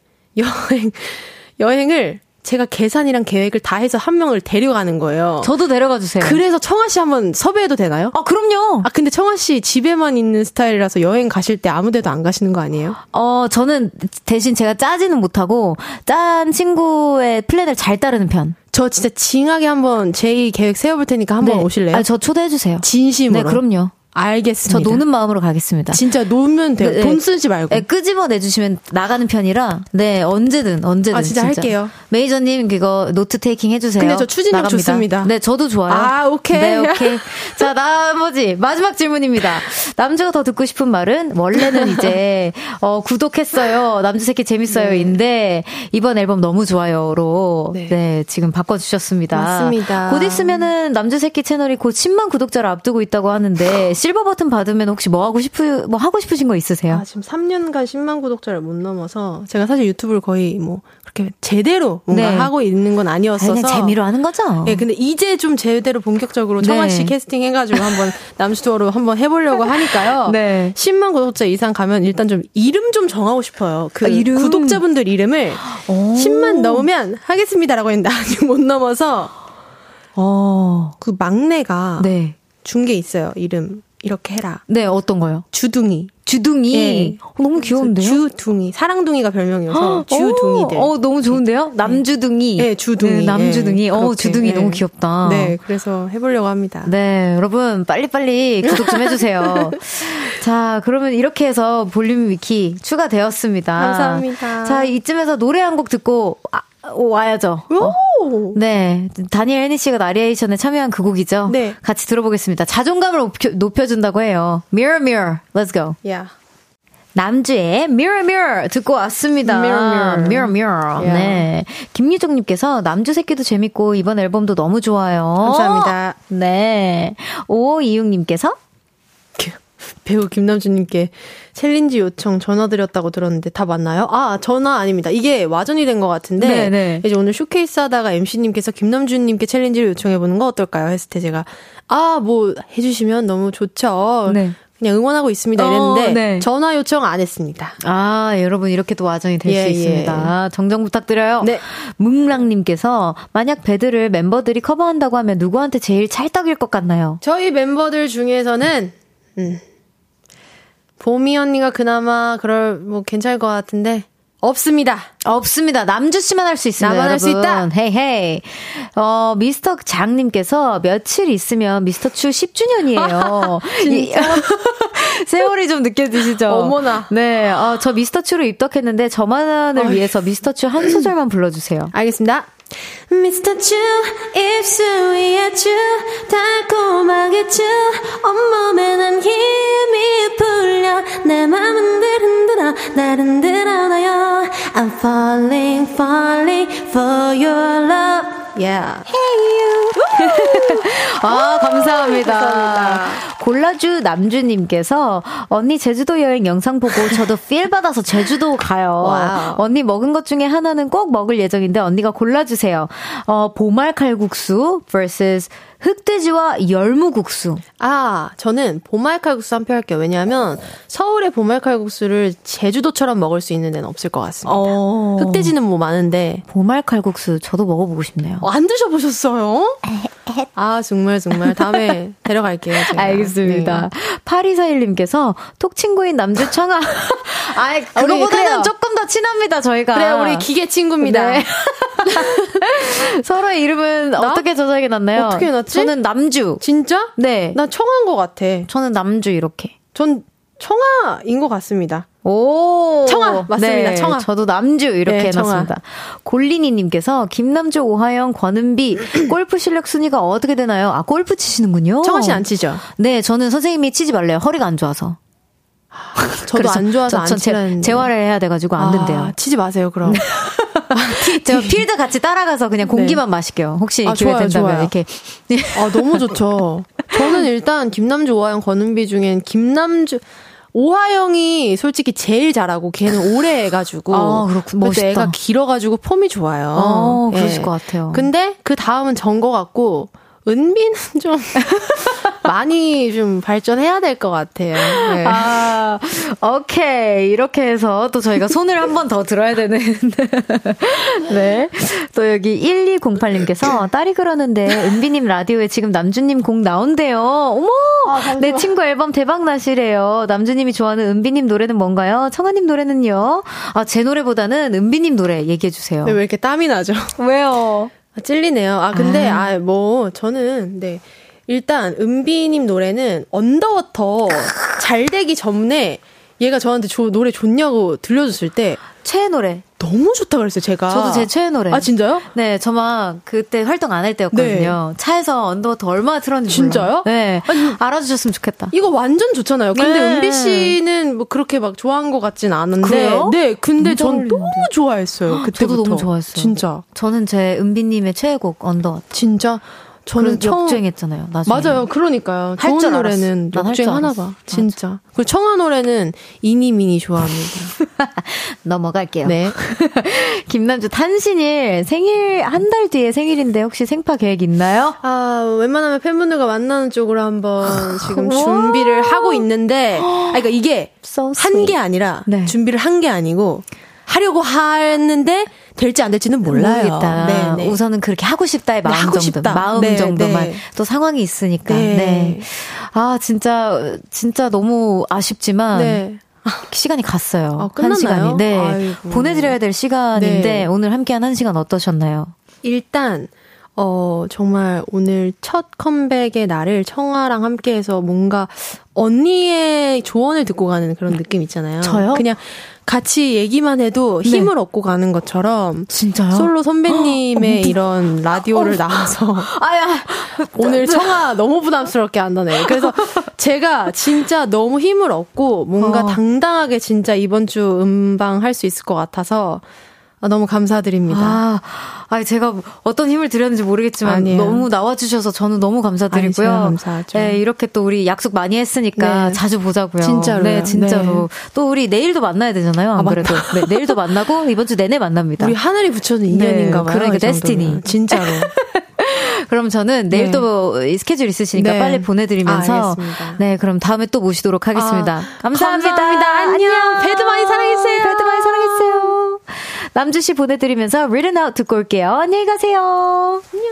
여행을 제가 계산이랑 계획을 다 해서 한 명을 데려가는 거예요. 저도 데려가 주세요. 그래서 청아 씨 한번 섭외해도 되나요? 그럼요. 근데 청아 씨 집에만 있는 스타일이라서 여행 가실 때 아무 데도 안 가시는 거 아니에요? 저는 대신 제가 짜지는 못하고 짠 친구의 플랜을 잘 따르는 편. 저 진짜 징하게 한번 제이 계획 세워볼 테니까 한번 오실래요? 저 초대해 주세요. 진심으로. 네, 그럼요. 알겠습니다. 저 노는 마음으로 가겠습니다. 진짜 놀면 돼요. 네, 돈 쓰지 말고. 네, 끄집어 내주시면 나가는 편이라, 네, 언제든. 진짜 할게요. 매니저님, 그거 노트 테이킹 해주세요. 근데 저 추진력 좋습니다. 네, 저도 좋아요. 오케이. 네, 오케이. 자, 나머지, 마지막 질문입니다. 남주가 더 듣고 싶은 말은, 원래는 이제, 구독했어요. 남주새끼 재밌어요인데, 이번 앨범 너무 좋아요로, 네, 지금 바꿔주셨습니다. 맞습니다. 곧 있으면은 남주새끼 채널이 곧 10만 구독자를 앞두고 있다고 하는데, 실버 버튼 받으면 혹시 하고 싶으신 거 있으세요? 지금 3년간 10만 구독자를 못 넘어서 제가 사실 유튜브를 거의 뭐 그렇게 제대로 뭔가 하고 있는 건 아니었어서 그냥 재미로 하는 거죠. 네, 근데 이제 좀 제대로 본격적으로 청아 씨 캐스팅 해가지고 한번 남주투어로 한번 해보려고 하니까요. 10만 구독자 이상 가면 일단 좀 이름 좀 정하고 싶어요. 그 이름? 구독자분들 이름을 10만 넘으면 하겠습니다라고 했는데 아직 못 넘어서 그 막내가 준 게 있어요. 이름. 이렇게 해라. 네, 어떤 거요? 주둥이. 네. 너무 귀여운데요? 주둥이. 사랑둥이가 별명이어서 주둥이들. 너무 좋은데요? 남주둥이. 네, 주둥이. 네, 남주둥이. 주둥이 너무 귀엽다. 네, 그래서 해보려고 합니다. 네, 여러분 빨리빨리 구독 좀 해주세요. 자, 그러면 이렇게 해서 볼륨 위키 추가되었습니다. 감사합니다. 자, 이쯤에서 노래 한 곡 듣고 와야죠. 네. 다니엘 헤니 씨가 나리에이션에 참여한 그 곡이죠. 네. 같이 들어보겠습니다. 자존감을 높여준다고 해요. Mirror, mirror. Let's go. Yeah. 남주의 Mirror, mirror 듣고 왔습니다. Mirror, mirror. Yeah. 네. 김유정님께서 남주 새끼도 재밌고 이번 앨범도 너무 좋아요. 감사합니다. 네. 5526님께서 배우 김남주님께 챌린지 요청 전화 드렸다고 들었는데 다 맞나요? 전화 아닙니다. 이게 와전이 된 것 같은데 네네. 이제 오늘 쇼케이스 하다가 MC님께서 김남주님께 챌린지를 요청해보는 거 어떨까요? 했을 때 제가 뭐 해주시면 너무 좋죠. 네. 그냥 응원하고 있습니다 이랬는데 전화 요청 안 했습니다. 여러분 이렇게도 와전이 될 수 있습니다. 정정 부탁드려요. 네. 뭉랑님께서 만약 배드를 멤버들이 커버한다고 하면 누구한테 제일 찰떡일 것 같나요? 저희 멤버들 중에서는 봄이 언니가 그나마 괜찮을 것 같은데 없습니다. 남주 씨만 할 수 있습니다. 나만 할 수 있다. 헤이. 미스터 장님께서 며칠 있으면 미스터 추 10주년이에요. 진짜? 세월이 좀 느껴지시죠? 어머나. 네. 저 미스터 추로 입덕했는데 저만을 위해서 미스터 추 한 소절만 불러주세요. 알겠습니다. Mr. Chu, 입술 위에 주 달콤하게 주 온몸에 난 힘이 풀려 내 맘은 흔들어 날 흔들어놔요 I'm falling for your love Yeah. Hey you 감사합니다. 골라주 남주님께서 언니 제주도 여행 영상 보고 저도 필 받아서 제주도 가요. 와우. 언니 먹은 것 중에 하나는 꼭 먹을 예정인데 언니가 골라주세요. 보말 칼국수 vs 흑돼지와 열무국수. 저는 보말 칼국수 한 표 할게요. 왜냐하면 서울의 보말 칼국수를 제주도처럼 먹을 수 있는 데는 없을 것 같습니다. 흑돼지는 뭐 많은데. 보말 칼국수 저도 먹어보고 싶네요. 안 드셔보셨어요? 정말 다음에 데려갈게요. 제가. 알겠습니다. 네. 8241님께서 톡 친구인 남주 청아. 그거보다는 조금 더 친합니다, 저희가. 그래요, 우리 기계 친구입니다. 네. 서로의 이름은 어떻게 저장해 놨나요? 어떻게 해놨지? 저는 남주. 진짜? 네. 나 청아인 것 같아. 저는 남주 이렇게. 전 청아인 것 같습니다. 오. 청아. 맞습니다. 네, 청아. 저도 남주 이렇게 해놨습니다. 골리니님께서 김남주, 오하영, 권은비 골프 실력 순위가 어떻게 되나요? 골프 치시는군요. 청아 씨 안 치죠? 네, 저는 선생님이 치지 말래요. 허리가 안 좋아서. 저도 안 좋아서 안 치는데. 재활을 해야 돼가지고 안 된대요. 치지 마세요, 그럼. 제가 필드 같이 따라가서 그냥 공기만 마실게요. 혹시 기회 좋아요, 된다면 좋아요. 이렇게. 너무 좋죠. 저는 일단 김남주, 오하영, 권은비 중엔 오하영이 솔직히 제일 잘하고 걔는 오래 해가지고 그렇군. 멋있다. 애가 길어가지고 폼이 좋아요. 그러실 것 같아요. 근데 그 다음은 전 것 같고 은비는 좀 많이 좀 발전해야 될 것 같아요. 네. 오케이. 이렇게 해서 또 저희가 손을 한 번 더 들어야 되는. 네. 또 여기 1208님께서 딸이 그러는데 은비님 라디오에 지금 남주님 곡 나온대요. 어머! 내 친구 앨범 대박 나시래요. 남주님이 좋아하는 은비님 노래는 뭔가요? 청아님 노래는요? 제 노래보다는 은비님 노래 얘기해주세요. 네, 왜 이렇게 땀이 나죠? 왜요? 찔리네요. 근데, 저는, 네. 일단, 은비님 노래는 언더워터 잘 되기 전에 얘가 저한테 노래 좋냐고 들려줬을 때. 최애 노래. 너무 좋다 그랬어요, 제가. 저도 제 최애 노래. 진짜요? 네, 저만 그때 활동 안 할 때였거든요. 네. 차에서 언더워터 얼마나 틀었는지. 진짜요? 몰라요. 네. 알아주셨으면 좋겠다. 이거 완전 좋잖아요. 근데 은비 씨는 뭐 그렇게 막 좋아한 것 같진 않은데. 그래요? 네, 근데 전 너무 좋아했어요. 그때부터. 저도 너무 좋아했어요. 진짜. 저는 제 은비님의 최애곡 언더워터. 진짜? 저는 역주행했잖아요. 나중에. 맞아요. 그러니까요. 할 좋은 노래는 역주행하나 봐. 진짜. 그리고 청아 노래는 이니미니 좋아합니다. 넘어갈게요. 네. 김남주 탄신일 생일 한 달 뒤에 생일인데 혹시 생파 계획 있나요? 웬만하면 팬분들과 만나는 쪽으로 한번 지금 준비를 하고 있는데, 그러니까 이게 한 게 아니라 준비를 한 게 아니고 하려고 했는데 될지 안 될지는 몰라요. 모르겠다. 네. 우선은 그렇게 하고 싶다의 마음 하고 정도. 싶다. 마음 정도만. 또 상황이 있으니까. 네. 진짜 너무 아쉽지만. 시간이 갔어요. 끝났나요? 한 시간이. 네. 아이고. 보내드려야 될 시간인데 오늘 함께한 한 시간 어떠셨나요? 일단 정말 오늘 첫 컴백의 날을 청아랑 함께해서 뭔가 언니의 조언을 듣고 가는 그런 느낌 있잖아요. 저요? 그냥 같이 얘기만 해도 힘을 얻고 가는 것처럼. 진짜요? 솔로 선배님의 이런 라디오를 나와서. 오늘 청아 너무 부담스럽게 한다네. 그래서 제가 진짜 너무 힘을 얻고 뭔가 당당하게 진짜 이번 주 음방 할 수 있을 것 같아서 너무 감사드립니다. 제가 어떤 힘을 드렸는지 모르겠지만 아니에요. 너무 나와주셔서 저는 너무 감사드리고요. 감사하죠. 네, 이렇게 또 우리 약속 많이 했으니까 자주 보자고요. 진짜로요. 네, 진짜로. 네. 또 우리 내일도 만나야 되잖아요. 안 그래도. 네, 내일도 만나고 이번 주 내내 만납니다. 우리 하늘이 붙여준 인연인가 봐요. 그러니까 데스티니. 진짜로. 그럼 저는 내일 또 스케줄 있으시니까 빨리 보내드리면서 네, 그럼 다음에 또 모시도록 하겠습니다. 감사합니다. 안녕. 배드 많이 사랑해주세요. 배드 많이 사랑해주세요. 남주씨 보내드리면서 Written Out 듣고 올게요. 안녕히 가세요. 안녕.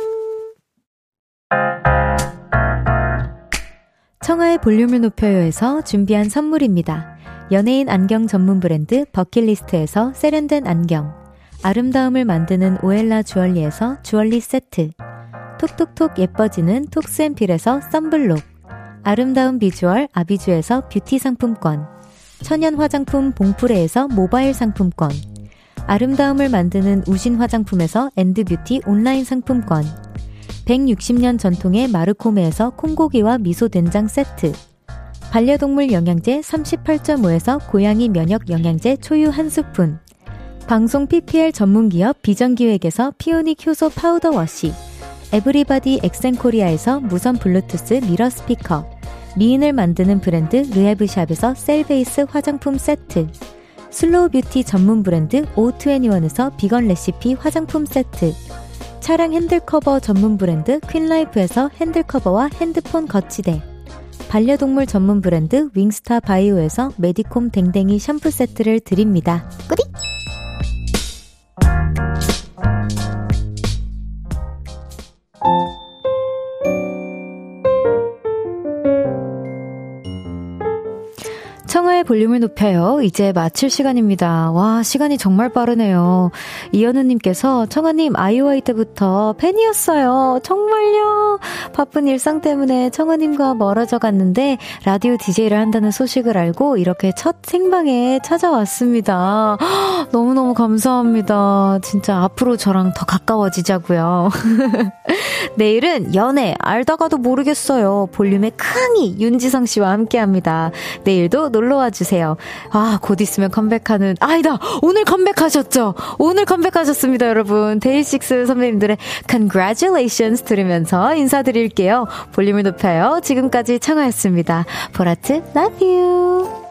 청하의 볼륨을 높여요에서 준비한 선물입니다. 연예인 안경 전문 브랜드 버킷리스트에서 세련된 안경, 아름다움을 만드는 오엘라 주얼리에서 주얼리 세트, 톡톡톡 예뻐지는 톡스앤필에서 썬블록, 아름다운 비주얼 아비주에서 뷰티 상품권, 천연 화장품 봉프레에서 모바일 상품권, 아름다움을 만드는 우신 화장품에서 엔드뷰티 온라인 상품권, 160년 전통의 마르코메에서 콩고기와 미소된장 세트, 반려동물 영양제 38.5에서 고양이 면역 영양제 초유 한 스푼, 방송 PPL 전문기업 비전기획에서 피오닉 효소 파우더 워시, 에브리바디 엑센코리아에서 무선 블루투스 미러 스피커, 미인을 만드는 브랜드 르에브샵에서 셀베이스 화장품 세트, 슬로우 뷰티 전문 브랜드 O21에서 비건 레시피 화장품 세트, 차량 핸들커버 전문 브랜드 퀸라이프에서 핸들커버와 핸드폰 거치대, 반려동물 전문 브랜드 윙스타 바이오에서 메디콤 댕댕이 샴푸 세트를 드립니다. 꾸리! 청하의 볼륨을 높여요. 이제 마칠 시간입니다. 와, 시간이 정말 빠르네요. 이현우님께서 청하님 아이오아이 때부터 팬이었어요. 정말요. 바쁜 일상 때문에 청하님과 멀어져 갔는데 라디오 DJ를 한다는 소식을 알고 이렇게 첫 생방에 찾아왔습니다. 너무너무 감사합니다. 진짜 앞으로 저랑 더 가까워지자고요. 내일은 연애 알다가도 모르겠어요. 볼륨의 크앙이 윤지성 씨와 함께합니다. 내일도 놀러와 주세요. 아, 곧 있으면 컴백하는, 아니다! 오늘 컴백하셨죠? 오늘 컴백하셨습니다, 여러분. 데이식스 선배님들의 Congratulations 들으면서 인사드릴게요. 볼륨을 높여요. 지금까지 청하였습니다. 보라트, love you!